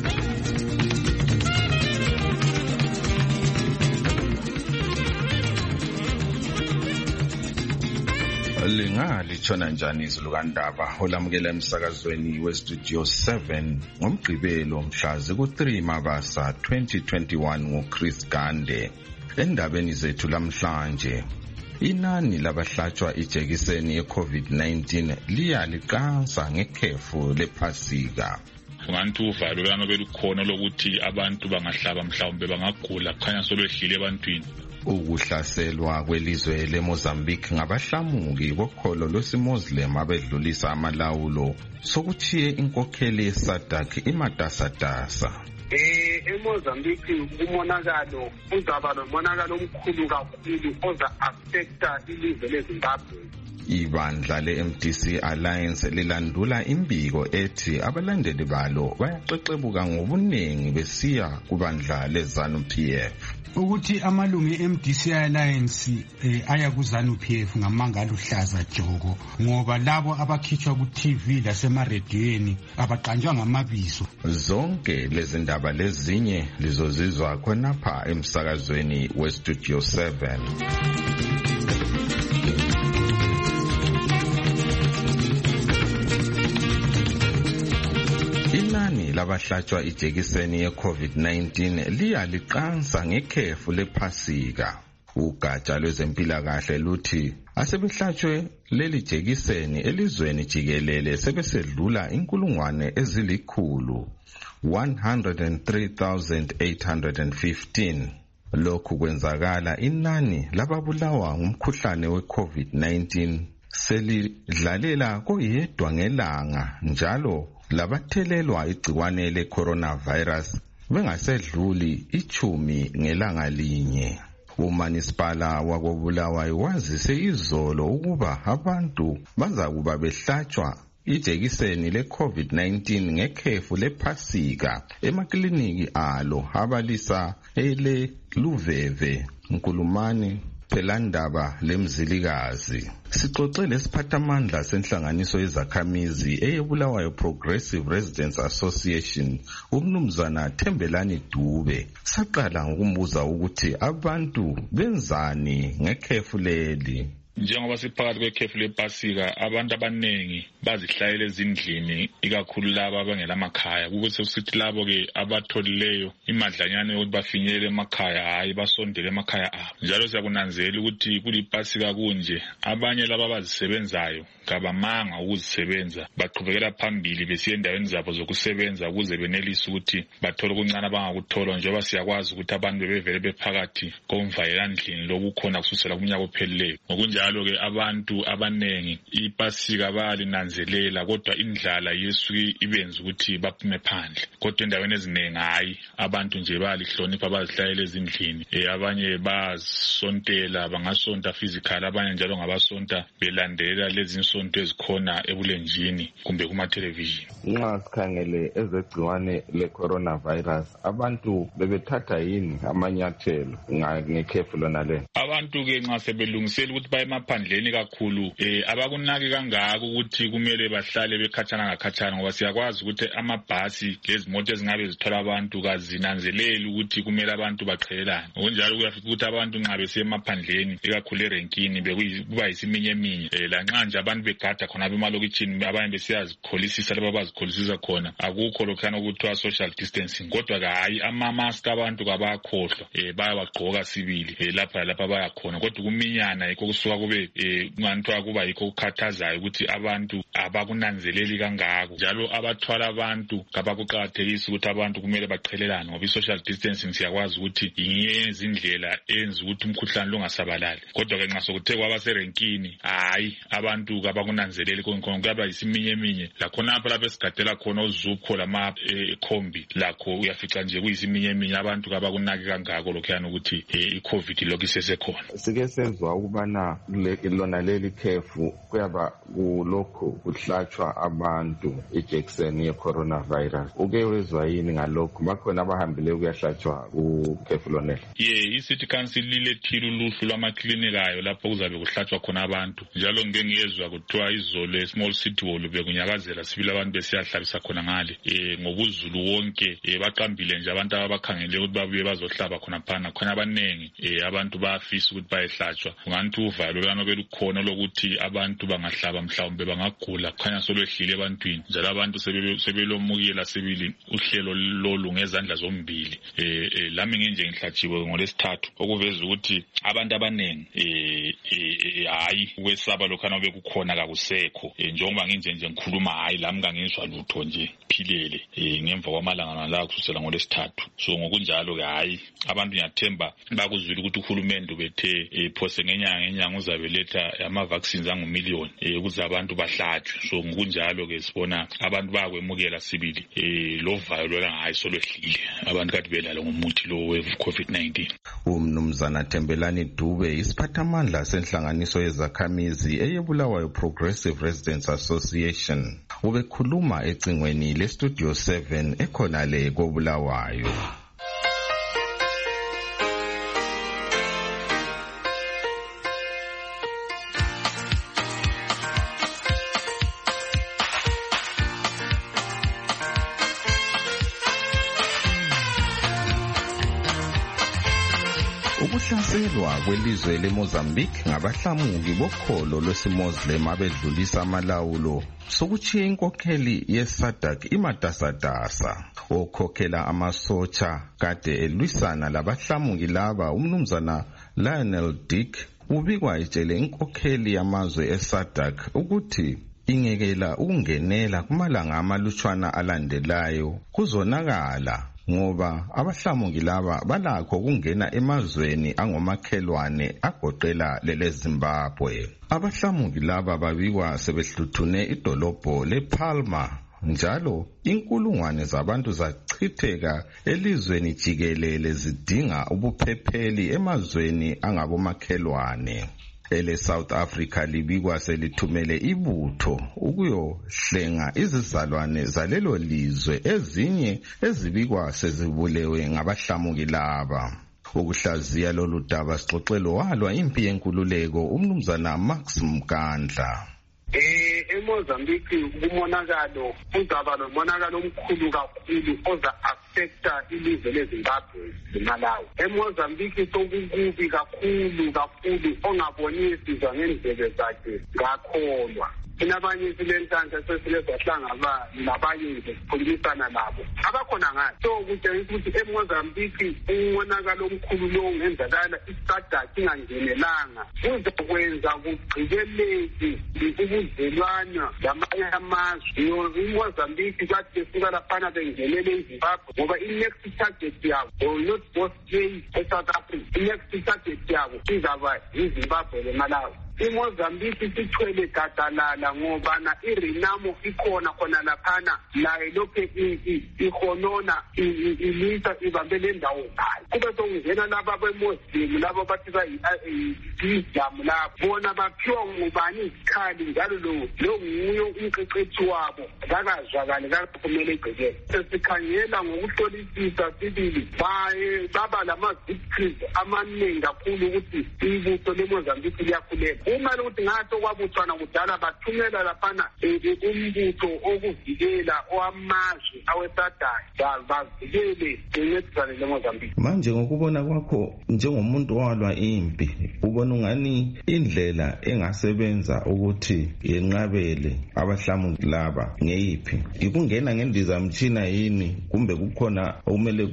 Lingatshona njani izulu kandaba olamukela emsakazweni weStudio seven ngomgqibelo mhla ziku-three Mabasa twenty twenty-one nguChris Gande. Endabeni zethu lamhlanje, inani labahlatshwa ijekiseni ye-COVID nineteen liya liqansa ngekhefu lephasika. Kunganti uvalo lana belukhona lokuthi abantu bangahlaba mhlawumbe bangagula kukhanya solwehlile ebantwini. Ukuhlaselwa kwelizwe leMozambique ngabahlamuki bokholo lwesimuslim abedlulisa amalawulo sokuthiye inkokheli yeSADC imatasatasa. Eh eMozambique umonakalo uzaba nomonakalo omkhulu kakhulu oza affecta ilizwe leZimbabwe. Ibandla le-M D C Alliance lilandula imbiko ethi abalandeli balo bayaxexebuka ngobuningi besiya kubandla le-ZANU P F. Ukuthi amalungu e-M D C Alliance eh, aya ku-ZANU P F ngamanga aluhlaza joko ngoba labo abakhitshwa ku-T V lasemarediyweni abaqanjwa ngamabizo. Zonke lezi ndaba lezinye lizozizwa khonapha emsakazweni weStudio seven. Inani labahlatshwa ijekiseni ye-COVID nineteen liya liqansa ngekhefu lephasika. Ugatsha lwezempilakahle luthi asebehlatshwe leli jekiseni elizweni jikelele sebesedlula inkulungwane ezilikhulu one hundred three thousand eight hundred fifteen. Lokhu kwenzakala inani lababulawa ngumkhuhlane we-COVID nineteen selidlalela koyedwa ngelanga njalo labathelelwa igciwane le-coronavirus bengasedluli ichumi ngelanga linye. Umanisipala wakobulawayo wazise izolo ukuba abantu bazakuba behlatshwa ijekiseni le-COVID nineteen ngekhefu lephasika emakliniki alo abalisa ele Luveve, Nkulumane, Phelandaba leMzilikazi. Sixoxe lesiphathamandla senhlanganiso yezakhamizi eyebulawayo Progressive Residents Association umnumzana Thembelani Dube. Saqala ngokumbuza ukuthi abantu benzani ngekhefu leli. Njengoba siphakathi kwekhefu lepasika abantu abanengi bazihlayela ezindlini ikakhulu laba abangela emakhaya ukuthi usithi labo ke abatholileyo imadlanyana yokuthi bafinyelele emakhaya hayi basondele emakhaya abo. Njalo siyakunanzela ukuthi kulipasika kunje abanye laba abazisebenzayo ngabamanga ukuzisebenza baqhubekela phambili besiya endaweni zabo zokusebenza ukuze benelise ukuthi bathole okuncane abangakuthola njengoba siyakwazi ukuthi abantu bebevele bephakathi komvayelandlini lokukhona kususela kumnyaka ophelileyo. Ngokunjalo ke abantu abanengi ipasika bayalinanzelela kodwa indlala yesuke ibenza ukuthi baphume phandle. Kodwa endaweni eziningi hayi abantu nje bayalihlonipha bazihlayela ezindlini. Eh abanye basontela bangasonta physical abanye njalo ngabasonta belandela lezi nsonto ezikhona ebulenjini kumbe kuma television. Nxa sikhangele ezegciwane le-coronavirus abantu bebethatha yini amanyathelo ngekhefu lona le? Abantu ke nxa sebelungisela ukuthi baye emaphandleni kakhulu eh abakunaki kangaka ukuthi kumele bahlale bekhatshana ngakhatshana ngoba siyakwazi ukuthi amabhasi lezimoto ezingabe zithola abantu kazinanzeleli ukuthi kumele abantu baqhelelane. Ngokunjalo kuyafika ukuthi abantu nxa besiya emaphandleni ikakhulu erenkini bekuba yisiminye eminye eh lanxa nje abantu begada khona bemalokitshini abanye besiyazikholisisa laba bazikholisisa khona akukho lokhana ukuthiwa social distancing kodwa hayi ama-mask abantu kabakhohlwa eh bayawagqoka sibili eh lapha lapha bayakhona kodwa kuminyana yikho kusuka kube eh nganthiwa kuba yikho kukhathazayo ukuthi abantu abakunanzeleli kangako njalo abathwala abantu kabakuqakathekisa ukuthi abantu kumele baqhelelane ngoba i-social distancing siyakwazi ukuthi ingenza indlela enza ukuthi umkhuhlane lungasabalali kodwa-ke nxa sokuthe kwaba serenkini hayi abantu kabakunanzeleli konke kuyaba yisiminyeminya lakhonapho lapho esigadela khona uzupho lamakhombi lakho uyafica nje kuyisiminyeminya abantu kabakunaki kangako lokhuyana ukuthi i-covid lokhu isesekhona. Sike sezwa ukubana lona leli khefu kuyaba kulokhu kuhlatshwa abantu ijekiseni ye-coronavirus. Uke wezwa yini ngalokhu? Bakhona abahambile kuyahlatshwa kukhefu lonela? Ye, i-City Council lilethile uluhlu lwamaklinikayo lapho kuzabe kuhlatshwa khona abantu njalo ngike ngiyezwa kuthiwa izolo e-small city hall bekunyakazela sibili abantu besiyahlabisa khona ngale eh ngobuzulu wonke baqambile nje abantu abakhangele ukuthi babuye bazohlaba khona phana khona abanengi eh abantu bayafisa ukuthi bayehlatshwa unganti uvalo lana belukhona lokuthi abantu bangahlaba mhlawumbe bangagula khanya solwehlile ebantwini njalo abantu sebelomukela sibili uhlelo lolu ngezandla zombili eh lami nginje ngihlatshiwe ngolesithathu okuveza ukuthi abantu abanengi eh hayi ukwesaba lokhana bekukhona kakusekho njengoba nginje nje ngikhuluma hayi lami ngangizwa lutho nje philele eh ngemva kwamalanga la kusukela ngolesithathu so ngokunjalo ke hayi abantu ngiyathemba bakuzwile ukuthi uhulumende bethe iphose ngenyanga ngenyanga uzabeletha ama vaccines angu million eh ukuze abantu bahlatshwe so ngokunjalo ke sibona abantu bakwemukela sibili eh lo vayo lona hayi solwehlile abantu kade belala ngomuthi lo we COVID nineteen. Umnumzana Thembelani Dube isiphathamandla senhlanganiso yezakhamizi eyebulawayo Progressive Residents Association ubekhuluma ecingweni le Studio seven ekhona le koBulawayo. Ukuhlaselwa kwelizwe leMozambique ngabahlamuki bokholo lwesiMuslim abedlulisa amalawulo sokuchiya inkokheli yeSADC imatasatasa okhokhela amasotsha kade elwisana labahlamuki laba umnumzana Lionel Dick ubikwa etshele inkokheli yamazwe eSADC ukuthi ingekela ukungenela kumalanga amalutshwana alandelayo kuzonakala ngoba abahlamuki laba balakho ukungena emazweni angomakhelwane agoqela lele Zimbabwe. Abahlamuki laba babikwa sebehluthune idolobho lePalma njalo inkulungwane zabantu zachitheka elizweni jikelele zidinga ubuphepheli emazweni angabomakhelwane. Ele South Africa libikwa selithumele ibutho ukuyohlenga izizalwane zalelo lizwe ezinye ezibikwa sezibulewe ngabahlamuki laba. Ukuhlaziya lolu daba sixoxelo walwa impi yenkululeko umnumzana Max Mkandla. Eh eMozambique kumonakalo uzaba nomonakalo omkhulu kakhulu oza affecta ilizwe leZimbabwe leMalawi. eMozambique sokukubi kakhulu kakhulu ongabonisi ngendlebe zakhe ngakholwa. Inabanye silenhlanhla sesilezahlangaba nabanye sikhulumisana nabo abakhona ngathi so kutshengisa ukuthi eMozambique umonakalo omkhulu lo ngenzakala iSADC ingangenelanga uzokwenza kugqikeleke ubudlelwano lamanye amazwe. iMozambique kade suka laphana bengenele eZimbabwe ngoba i-next target yabo or not both stay eSouth Africa. i-next target yabo izaba iZimbabwe leMalawi. iMozambique sithwele gadalala ngoba na iRenamo ikhona khona laphana laye lokhe ihonona ilisa ibambe le ndawo ngayo kube sokungena laba beMuslim laba bathi bayi-Islam labo bona baphiwa ngubani izikhali njalo lo lo nguye umqeqethi wabo kakazwakali kakumele igqekele. Sesikhangela ngokuhlolisisa sibili baye baba lama-victories amaningi kakhulu ukuthi ibutho leMozambique liyakhulela. Uma ukuthi ngathi kwabuthwana kudala bathumela laphana umbutho okuvikela owamazwe aweSADC bavikele incedisane leMozambique. Manje ngokubona kwakho njengomuntu owalwa impi ubona ungani indlela engasebenza ukuthi yenqabele abahlamuki laba ngeyiphi? Ikungena ngendizamtshina yini kumbe kukhona okumele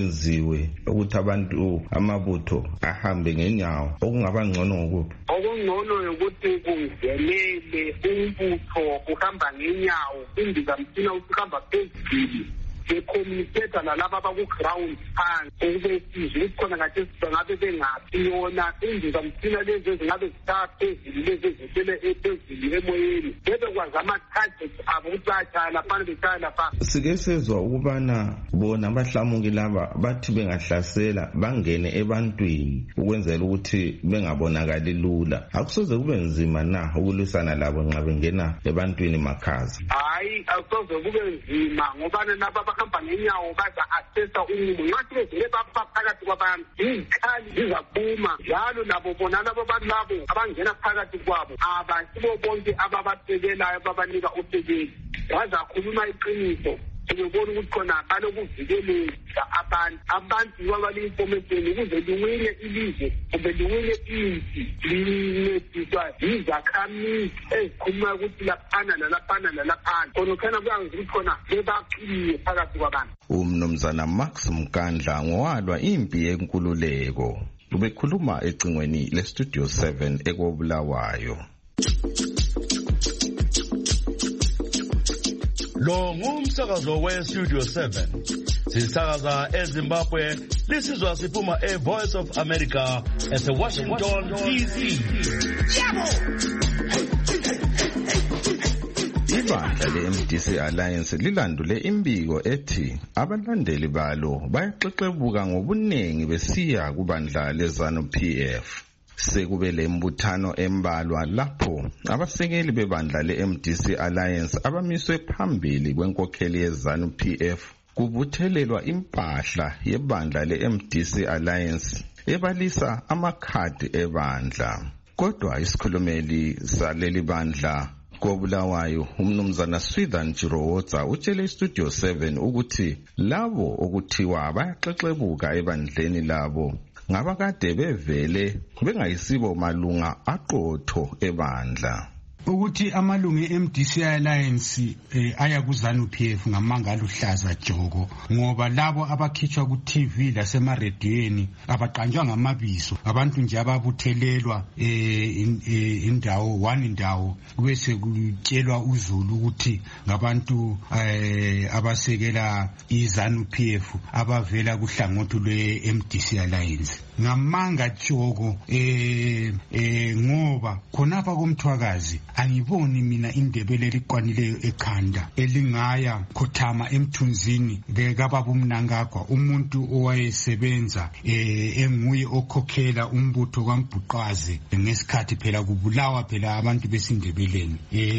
kwenziwe ukuthi abantu amabutho ahambe ngenyawo okungaba ngcono ngokuphi? Okungcono ingcono yokuthi kungenele umbutho uhamba ngenyawo indizamthina usihamba phezulu becommunicate nalaba abaku-ground phansi ukube sizwe khona ngathi bangabe bengaphi yona indizamthina lezi ezingabe zithaa phezulu lezi ezitele phezulu emoyeni bebekwazi ama-targets abo ukuthi bayatshaya laphana betshaya lapha. Sike sezwa ukubana bona abahlamuki laba bathi bengahlasela bangene ebantwini ukwenzela ukuthi bengabonakali lula. Akusoze kube nzima na ukulwisana labo nxa bengena ebantwini makhaza? Hayi, akusoze kube nzima ngobana naba bahamba ngenyawo baza-assessa umumo ngathi bezele bapha phakathi kwabantu izikhali zizaphuma njalo nabo bona labo bantu labo abangena phakathi kwabo abasibo bonke ababasekelayo babanika usekeli bazakhuluma iqiniso sebebona ukuthi khona balokuvikeleka abantu abantu babale-information ukuze liwine ilizwe kumbe liwine impi lincediswa yizakhamizi ezikhuluma ukuthi laphana nalaphana nalaphana khona khana kuyangiza ukuthi khona bebaqiniye phakathi kwabantu. Umnumzana Max Mkandla ngowalwa impi yenkululeko ubekhuluma ecingweni lestudio seven ekobulawayo. Lo ngumsakazo we-Studio seven. Sisakaza eZimbabwe, lisizwa siphuma e-Voice of America ese-Washington, D C. Ibandla le-M D C Alliance lilandule imbiko ethi abalandeli balo bayaxexebuka ngobuningi besiya kubandla le-ZANU P F. Sekube lembuthano embalwa lapho abasekeli bebandla le-M D C Alliance abamiswe phambili kwenkokheli ye-ZANU P F kubuthelelwa impahla yebandla le-M D C Alliance ebalisa amakhadi ebandla. Kodwa isikhulumeli saleli bandla kobulawayo umnumzana Swithan Jirowoza utshele iStudio seven ukuthi labo okuthiwa bayaxexebuka ebandleni labo ngabakade bevele bengayisibo malunga aqotho ebandla. Ukuthi amalungu e-M D C Alliance eh, aya ku-ZANU P F ngamanga aluhlaza joko ngoba labo abakhitshwa ku-T V lasemarediyweni abaqanjwa ngamabizo abantu nje ababuthelelwa eh, in, eh, indawo one indawo bese kutshelwa uZulu ukuthi ngabantu eh, abasekela i-ZANU P F abavela kuhlangothi lwe-M D C Alliance ngamanga joko eh, eh, ngoba khonapha komthwakazi angiboni mina indebele liqwanileyo ekhanda elingaya khothama emthunzini lekababa uMnangagwa umuntu owayesebenza eh, enguye okhokhela umbutho kaMbhuqwazi ngesikhathi phela kubulawa phela abantu besindebeleni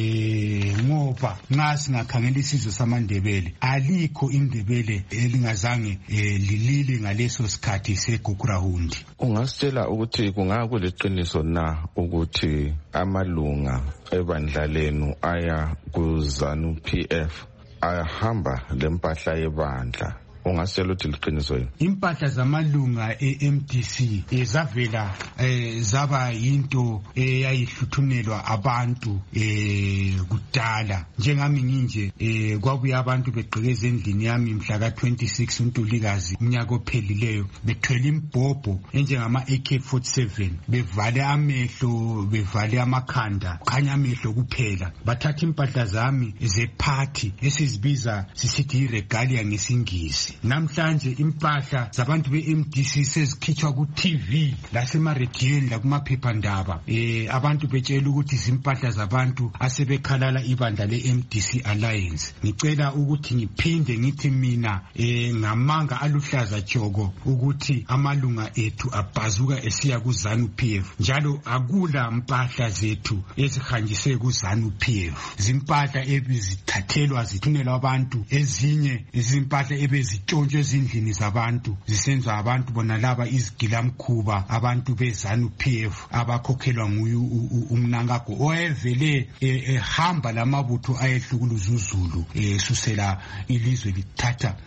eh, ngoba nxa singakhangela isizwe samandebele alikho indebele elingazange eh, lilile ngaleso sikhathi segugurahundi. Ungasitshela ukuthi kungakuliqiniso na ukuthi amalunga ebandla lenu aya ku-ZANU P F ayahamba lempahla yebandla? Ungasitshela ukuthi liqiniso yini? Impahla zamalunga e-M D C ezavela eh, zaba yinto eyayihluthumelwa abantu eh, kudala njengami nginje eh, kwabuya abantu begqekeza endlini yami mhla ka twenty-six uNtulikazi umnyaka ophelileyo bethwele imbhobho enjengama A K forty-seven bevale amehlo bevale amakhanda khanya amehlo kuphela bathatha impahla zami zephathi esizibiza sisithi iregalia ngesingisi. Namhlanje impahla zabantu be-M D C sezikhitshwa ku-T V lasemarediyweni lakumaphephandaba eh abantu betshela ukuthi izimpahla zabantu asebekhalala ibandla le-M D C Alliance. Ngicela ukuthi ngiphinde ngithi mina eh ngamanga aluhlaza joko ukuthi amalunga ethu abhazuka esiya ku-ZANU P F njalo akula mpahla zethu ezihanjiswe ku-ZANU P F. Zimpahla ebezithathelwa zithunyelwa abantu, ezinye izimpahla ebezi tshontshwe ezindlini zabantu zisenzwa abantu bona laba izigilamkhuba abantu be-ZANU P F abakhokhelwa nguye uMnangagwa owayevele ehamba lamabutho ayehlukuluza uZulu esusela ilizwe lithatha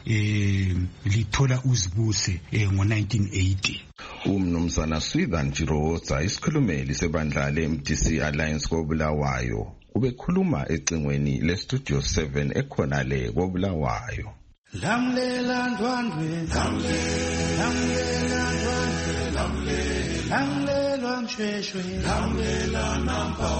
lithola uzibuse ngo-nineteen eighty. Umnumzana Swithan Jirowoza isikhulumeli sebandla le-M D C Alliance kobulawayo ubekhuluma ecingweni leStudio seven ekhona le kobulawayo. Lamlela ndwandwe lamlela ndwandwe lamlela mshweshwe hambela nampa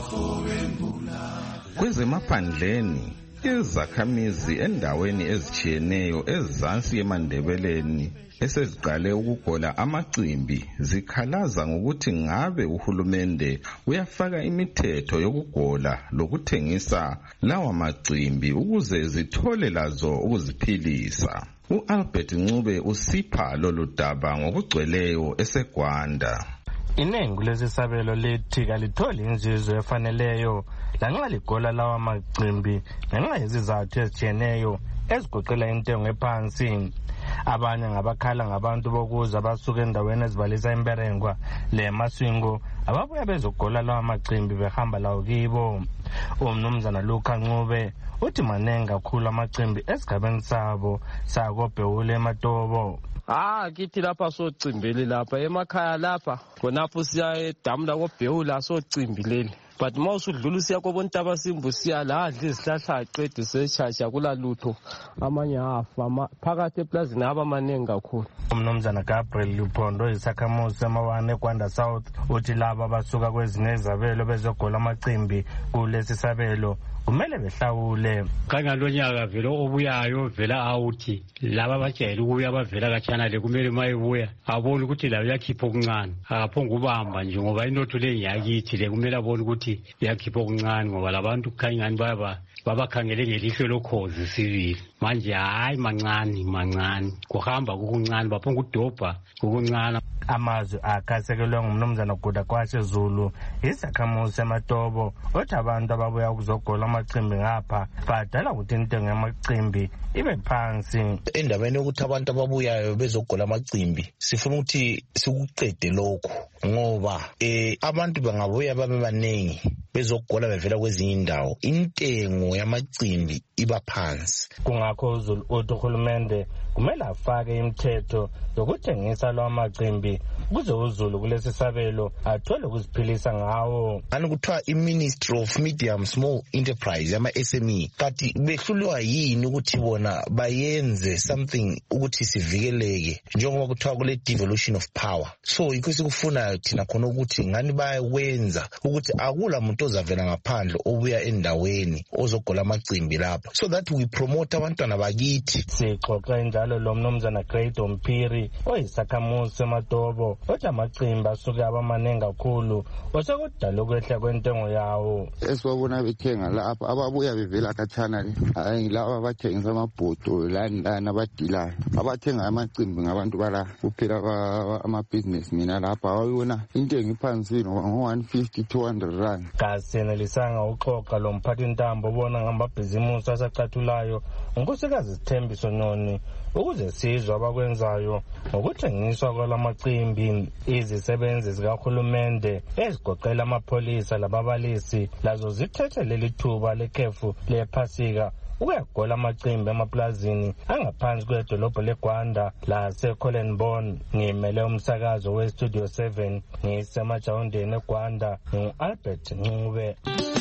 wafowembula. Kwezemaphandleni izakhamizi endaweni ezitshiyeneyo ezansi eMandebeleni eseziqale ukugola amacimbi zikhalaza ngokuthi ngabe uhulumende uyafaka imithetho yokugola lokuthengisa lawa macimbi ukuze zithole lazo ukuziphilisa. U-Albert Ncube usipha lolu daba ngokugcweleyo eseGwanda. Inengi lesisabelo lithi kalitholi inzuzo efaneleyo lanxa ligola lawa macimbi ngenxa yezizathu ezitshiyeneyo ezigoqela intengo ephansi. Abanye ngabakhala ngabantu bokuza basuka endaweni ezibalisa imberengwa le masingo ababuya bezogola lawa macimbi behamba lawo kibo. Umnumzana Luka Ncube uthi manengi kakhulu amacimbi esigabeni sabo sakobhewule eMatobo. Ah, kithi lapha socimbili lapha emakhaya lapha khonapho siya edamu lakobhewula socimbileli. But mawusudlula usiya kobontaba simbu siya la adla izihlahla aqede seshasha kulalutho amanye afa phakathi eplazini abamanengi kakhulu. Umnumzana Gabriel Luphondo isakhamuzi emawane eGwanda South uthi laba basuka kwezinye izabelo bezogola amacimbi kulesi sabelo kumele behlawule. Kangalonyaka vele obuyayo vela awuthi laba bajayele ukuya bavela kachana le kumele mayebuya abone ukuthi la yakhipha okuncane akaphonga ubamba nje ngoba inotho le yakithi le kumele abone ukuthi yakhipha okuncane ngoba labantu khanyani baba babakhangele ngelihlo lokhozi sivile manje hayi mancane mancane kuhamba kukuncane baphonga udobha kukuncane. Amazwi akasekelwe ngumnumzana Guda Kwashe Zulu isakhamuzi eMatobo othi abantu ababuya ukuzogola amacimbi ngapha badala ukuthi intengo yamacimbi ibe phansi. Endabeni yokuthi abantu ababuyayo bezogola amacimbi sifuna ukuthi sikuqede lokho ngoba eh abantu bangabuya babe baningi bezogola bevela kwezinye indawo intengo yamacimbi iba phansi. Kungakho uZulu uthi uhulumende kumele afake imithetho yokuthengisa lawa macimbi kuze uZulu kulesi sabelo athole ukuziphilisa ngawo. Ani kuthiwa i-Ministry of Medium Small Enterprise ama S M E kati behlulwa yini ukuthi bona bayenze something ukuthi sivikeleke njengoba kuthiwa kule devolution of power. So yikho sikufuna thina khona ukuthi ngani bayakwenza ukuthi akula muntu ozavela ngaphandle obuya endaweni ozogola amacimbi lapha so that we promote abantwana bakithi. Sixoxa njalo lo mnumzana Great Ompiri oyisakhamuzi eMatobo othi amacimbi asuke abamanengi kakhulu osekudala ukwehla kwentengo yawo. Esibabona bethenga lapha ababuya bevela khatshana le hayi laba abathengisa amabhodo lani lana abadilayo abathenga amacimbi ngabantu bala kuphela ama-business mina lapha awayibona intengo iphansi ngoba ngo-one fifty two hundred rand. Kasenelisanga uxoxa lo mphathi ntambo ubona ngamabhizimusi asacathulayo unkosikazi Sithembiso Nyoni ukuze sizwe abakwenzayo ngokuthengiswa kwalamacimbi. Izisebenzi zikahulumende ezigoqela amapholisa lababalisi lazo zithethe leli thuba lekhefu lephasika ukuyagola amacimbi emaplazini angaphansi kwedolobho leGwanda laseColenborn. Ngimele umsakazo weStudio seven ngisemajawundeni eGwanda ngu-Albert Ncube.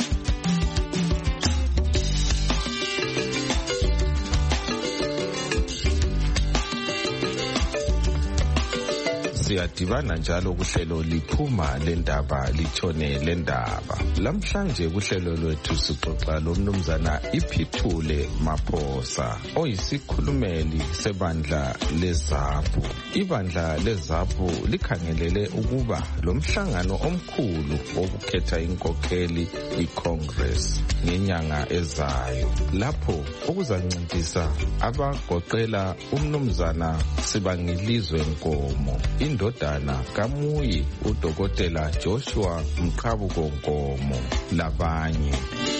Siyadibana njalo kuhlelo liphuma lendaba lithone lendaba. Lamhlanje kuhlelo lwethu sixoxa lo mnumzana Iphithule Maphosa oyisikhulumeli sebandla leZAPU. Ibandla leZAPU likhangelele ukuba lo mhlangano omkhulu wokukhetha inkokheli iCongress ngenyanga ezayo lapho okuzancedisa abagoqela umnumzana Sibangilizwe Nkomo indodana kaMuyi uDokotela Joshua Mqhabuko Nkomo labanye.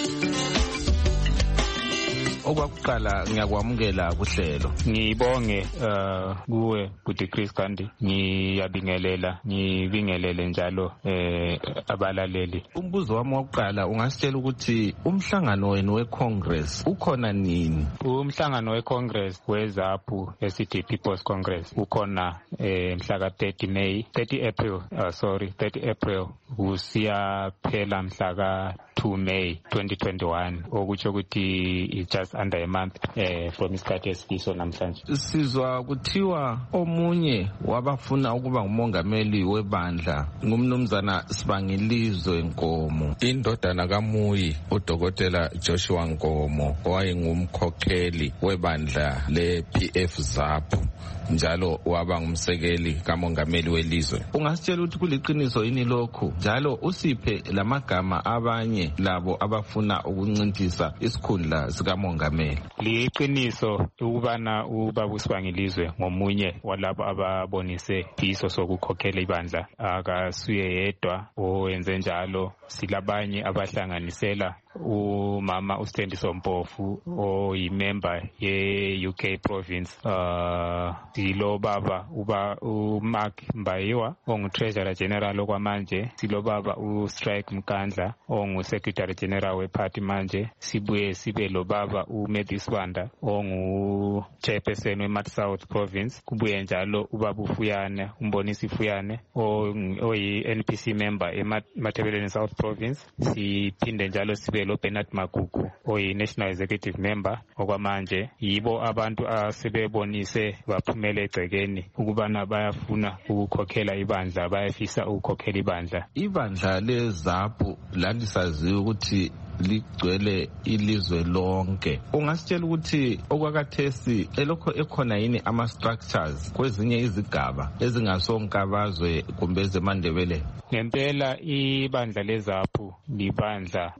Okwakuqala ngiyakwamukela kuhlelo. Ngibonge uh, kuwe Budi Chris Kandi. Ngiyabingelela, ngibingelele njalo eh abalaleli. Umbuzo wami wokuqala ungasitshela ukuthi umhlangano wenu weCongress ukhona nini? Umhlangano weCongress weZAPU esithi People's Congress ukhona eh mhla ka thirty May, thirty April, uh, sorry, thirty April usiya phela mhla ka two May twenty twenty-one okuthi ukuthi it's just just under a month uh, from isikhathi esikiso namhlanje. Sizwa kuthiwa omunye wabafuna ukuba ngumongameli webandla ngumnumzana Sibangilizwe Nkomo, indodana kaMuyi uDokotela Joshua Nkomo owayengumkhokheli webandla le-P F ZAPU njalo waba ngumsekeli kamongameli welizwe. Ungasitshela ukuthi kuliqiniso yini lokho, njalo usiphe lamagama abanye labo abafuna ukunciphisa isikhundla sikamongameli? Liqiniso ukubana ubaba uSibangilizwe ngomunye walabo ababonise iso sokukhokhela ibandla, akasuye yedwa owenze njalo. Silabanye abahlanganisela umama uSthendiso Mpofu oyimember ye-U K province, uh, silo baba uba uMark Mbayiwa ongu-Treasurer General okwamanje, silo baba uStrike Mkandla ongu-Secretary General weParty manje, sibuye sibe lo baba uMatthew Sibanda ongu-Chairperson weMat South province, kubuye njalo ubaba uFuyane uMbonisi Fuyane oyi-N P C member eMatabeleland South province, siphinde njalo sibe lo Bernard Magugu oyi-National Executive member okwamanje. Yibo abantu asebebonise baphumela egcekeni ukubana bayafuna ukukhokhela ibandla, bayafisa ukukhokhela ibandla. Ibandla leZAPU lalisaziwa ukuthi ligcwele ilizwe lonke. Ungasitshela ukuthi okwakathesi elokho ekhona yini ama-structures kwezinye izigaba ezingasonkabazwe kumbe ezemandebele? Ngempela ibandla leZAPU libandla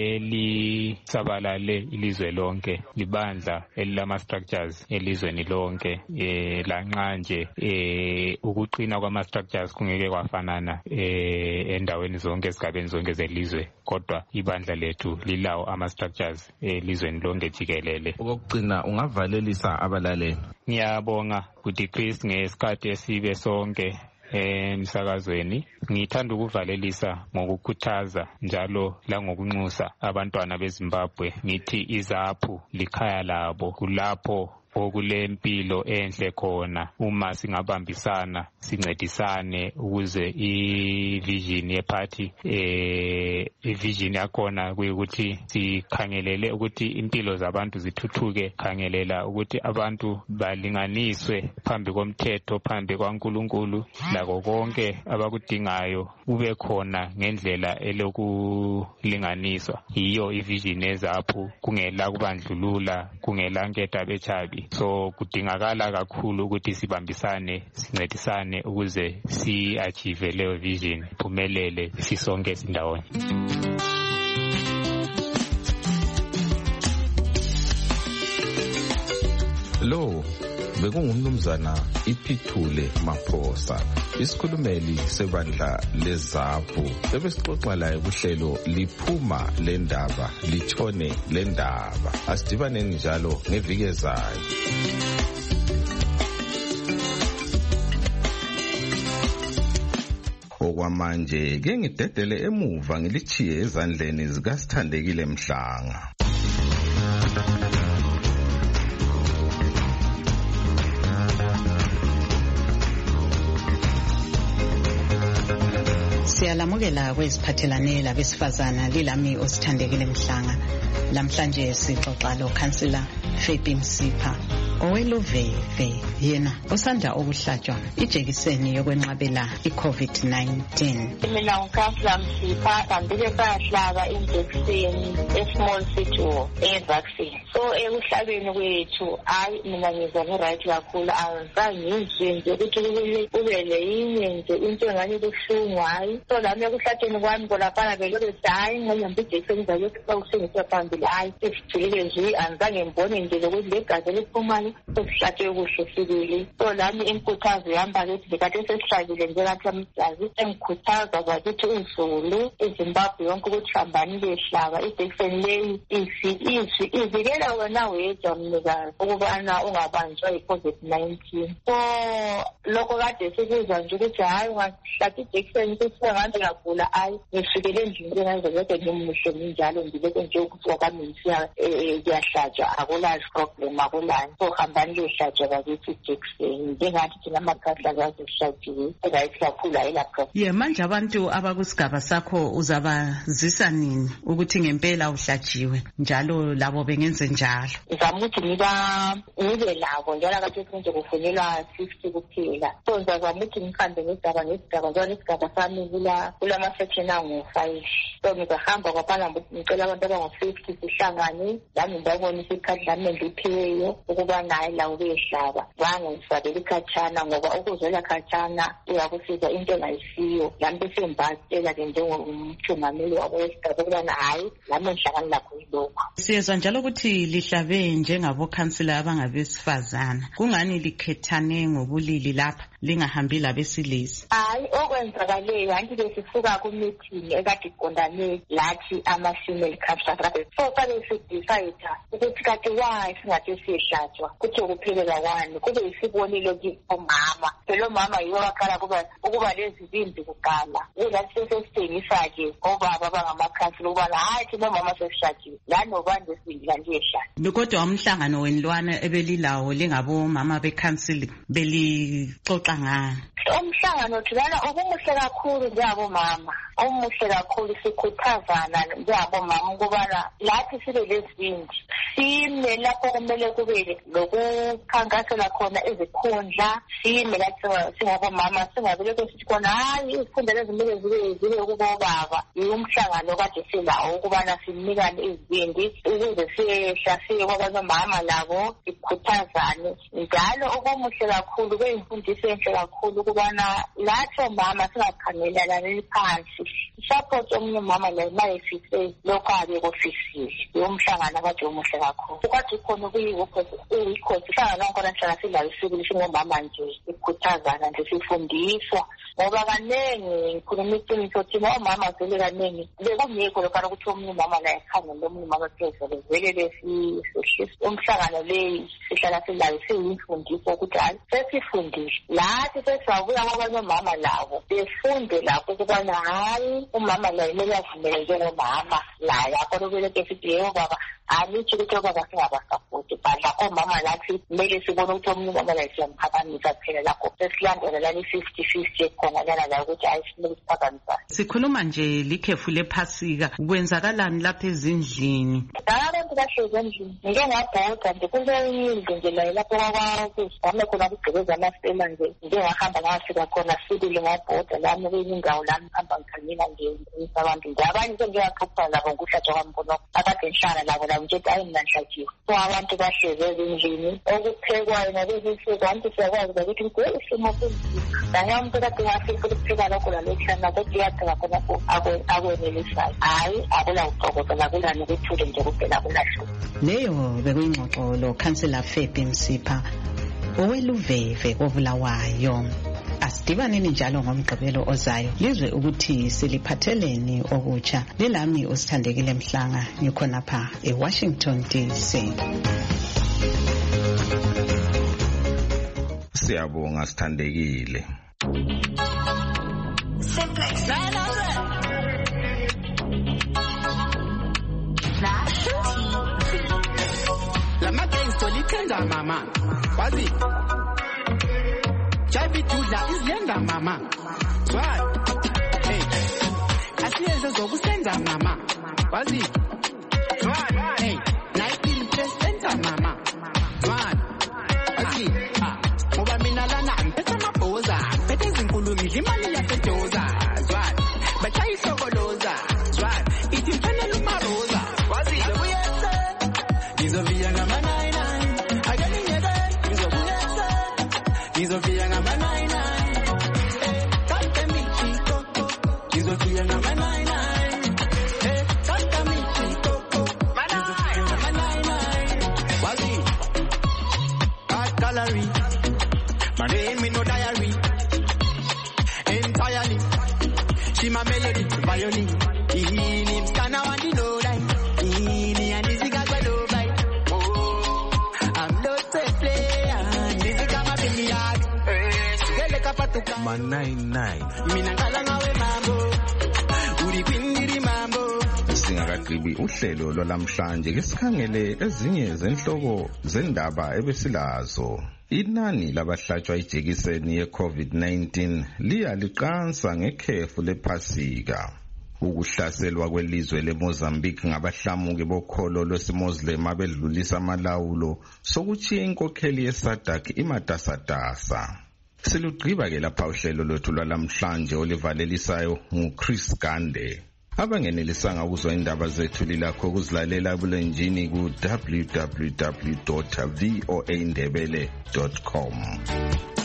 elisabalale ilizwe lonke, libandla elilama-structures elizweni lonke. Eh, lanxa nje eh, ukuqina kwama-structures kungeke kwafanana eh, endaweni zonke ezigabeni zonke zelizwe, kodwa ibandla lethu lilawo ama-structures elizweni lonke jikelele. Okugcina ungavalelisa abalaleli? Ngiyabonga ukuthi Chris ngesikhathi esibe sonke emsakazweni, ngithanda ukuvalelisa ngokukhuthaza njalo langokunxusa abantwana beZimbabwe ngithi iZAPU likhaya labo, kulapho okulempilo enhle khona uma singabambisana sincedisane ukuze i-vision ye-party eh i-vision yakhona kuyukuthi sikhangelele ukuthi impilo zabantu zithuthuke, khangelela ukuthi abantu balinganiswe phambi komthetho, phambi kwaNkulunkulu, lako konke abakudingayo kube khona ngendlela elokulinganiswa. Yiyo i-vision yeZAPU, kungela kubandlulula, kungela nketha bechabi. So kudingakala kakhulu ukuthi sibambisane, sincedisane ukuze si-achieve leyo vision, phumelele sisonke sindawonye. Lo bekungumnumzana iPhithule Maphosa, isikhulumeli sebandla leZAPU. Ebesixoxa laye kuhlelo liphuma lendaba litshone lendaba. Asidibaneni njalo ngeviki ezayo. Okwamanje ke ngidedele emuva ngilichiye ezandleni zikaSithandekile Mhlanga. Siyalamukela kweziphathelane labesifazana, lilami uSithandekile Mhlanga. Namhlanje sixoxa lo Councillor Fabi Msipha oweluveve, yena osanda ukuhlatshwa ijekiseni yokwenqabela i-COVID nineteen. Mina uCouncillor Msipha ngambile bayahlaba injekiseni e-small city e-vaccine. So ekuhlabeni kwethu hayi mina ngizwa ngi-right kakhulu, angizange ngizwe nje ukuthi kube leyinye nje into engani buhlungu hayi. So lami ekuhlatheni kwami kolaphana belokhu hayi ngiyamba ijekiseni zayokuba kusengiswa phambili hayi sesijulile nje, angizange ngibone nje lokuthi legazi eliphumayo sesihlatshwe kuhle sibili. So lami inkuthazo yamba ukuthi bekade sesihlabile njengathi engikhuthaza bakithi uzulu eZimbabwe yonke ukuthi hambani behlaba ijekiseni leyi ivikela wena wedwa mnikazi ukubana ungabanjwa yi-COVID nineteen. So lokho kade sikuzwa nje ukuthi hayi ungahlatshwa ijekiseni kusuke ngathi ngagula hayi ngifikele endlini ngenze kodwa ngimuhle nginjalo ngibeke nje ukuthi kwami ngiyahlatshwa akulazi problem akulani. So hambani lihlatshwa bakithi ijekiseni njengathi thina amakhahla kazihlatshiwe right kakhulu ayilapho. Ye manje abantu abakusigaba sakho uzabazisa nini ukuthi ngempela uhlatshiwe njalo labo bengenze njalo? Ngizama ukuthi ngiba ngibe labo njalo akathi nje kufunelwa fifty kuphela. So ngizama ukuthi ngikhambe ngesigaba ngesigaba njalo isigaba sami kula kulama section angu five. So ngizahamba kwabala ngicela abantu abangu fifty sihlangane lami ndabona isikhathi lami ngiphiweyo ukuba naye lawo behlaba. Bangifakela ikhatshana ngoba ukuzwela khatshana uyakusiza into engayisiyo. Lami bese ngibacela ke njengomthungameli wabo wesigaba ukubana hayi lami ngihlangana lakho yilokho. Siyezwa njalo ukuthi lihlabe njengabo councilor abangabesifazana. Kungani likhethane ngobulili lapha lingahambi labesilisa? Hayi okwenzakaleyo anti besifuka ku meeting ekade iqondane lathi ama female councilors. So kade sidecide ukuthi kade why singathi sihlatshwa kuthi kuphelela kwani kube isibonile kumama. Phela mama yiwo wakhala kuba ukuba lezi zimbi kuqala. Ulathi sesithengisa ke obaba abangamakhansila ukuba hayi thina mama sesishatshiwe. Lano banje sindla nje ehlala. Kodwa umhlangano wenilwana ebelilawo lengabo mama becouncil belixoxa ngani? Umhlangano thina okumuhle kakhulu njengabo mama. Umuhle kakhulu sikhuthazana njengabo mama ukubana lathi sibe lezindi. Sime lapho kumele kube lokukhankasela khona ezikhundla. Sime lapho singabo mama singabele sithi khona hayi izikhundla lezimele zibe zibe kubobaba. Umhlangano kade silawo ukubana sinikane izindi ukuze siyehla siye kwabanye mama labo sikhuthazane. Njalo okumuhle kakhulu kuyimfundiso enhle kakhulu ukubana lathi mama singakhangelana phansi. Support omunye mama la mayefise lokho abe kofisile. Yomhlangano kade umuhle kakhulu. Kwathi khona kuyikho uyikho sihlangana ngona hlala silayo sikulisho ngomama nje ikhuthazana nje sifundiswa. Ngoba kanengi ngikhuluma iqiniso thina omama vele kanengi bekungekho lokho ukuthi omunye mama la ekhangela omunye mama phezulu vele lesihlisa umhlangano le sihlala silayo siyimfundiso ukuthi hayi sesifundiswa lathi sesiyabuya kwabanye mama labo befunde lapho ukubana hayi umama la kumele avumele njengomama la yakho lokho ke sithi yebo baba anithi ukuthi baba singabasapoti badla omama lathi kumele sibone ukuthi omunye mama la siyamphaphamisa phela lakho sesilandela lani fifty fifty khona lana la ukuthi ayisimele siphakamisa. Sikhuluma nje likhefu lephasika kwenzakalani lapha ezindlini? Abantu bahlezi endlini ngeke ngabhoda nje kuleyindlu nje la lapho kwabakuzame khona ukugqibeza amasela nje ngeke ngahamba ngafika khona sibili ngabhoda lami kuyindawo lami ngihamba ngikhangela nje abantu nje abanye ngiyaqhupha labo ngokuhlatshwa kwambono akade nhlala labo labo nje ayi mina nhlatshiwe. So abantu bahlezi endlini okuphekwayo nokuzisizwa abantu siyakwazi ukuthi ngeke isimo senzima la umuntu kade ngafika ukupheka lokho la lekhana kodwa yapheka khona akwenelisayo hayi akula uxokozela kula nokuthule nje kuphela kulahlo. Leyo bekuyingxoxo lo councilor Fabi Msipha oweluveve kobulawayo. Asidibaneni njalo ngomgqibelo ozayo lizwe ukuthi siliphatheleni okutsha. Lelami usithandekile Mhlanga ngikhona pha eWashington D C. Siyabonga sithandekile. Simplex. Lama gangs solitenda mama. Wazi. Chavi tudla izlenda mama. Swat. Hey. Asiyenza zokusenza mama. Wazi. Swat. Hey. Nike president mama. Swat. Wazi. Ngoba mina lana mpetha maboza. Mpetha izinkulu ngidla imali yasetoza. Swat. Bachayi sokoloza. Swat. Ithi mfanele umaroza. Wazi. Uyese. Ngizovia ngama nine nine. Agani nyebe. Ngizovuyese. Ngizovia ngama nine nine. Kante michiko. Ngizovia ngama nine nine. Kante michiko. Ngizovia ngama nine nine. Wazi. Art gallery. My name is no diary. Entirely. She my melody, violin. Ini mskana wandi no die. Ini anizika kwa do by. Oh, I'm not a player. Nizika mapimi yaki. Sigele kapatuka. Ma nine nine. Mina ngala ngawe mambo. Uri kwindiri mambo. singakagqibi uhlelo lwalamhlanje ke sikhangele ezinye zenhloko zendaba ebesilazo. Inani labahlatshwa ijekiseni ye-COVID nineteen liya liqansa ngekhefu lephasika. Ukuhlaselwa kwelizwe leMozambique ngabahlamuki bokholo lwesiMuslim abedlulisa amalawulo sokuchiya inkokheli yeSADC imatasatasa. Silugqiba ke lapha uhlelo lwethu lwalamhlanje olivalelisayo nguChris Gande. Abangenelisanga ukuzwa indaba zethu lilakho ukuzilalela ebulenjini ku w w w dot voa ndebele dot com.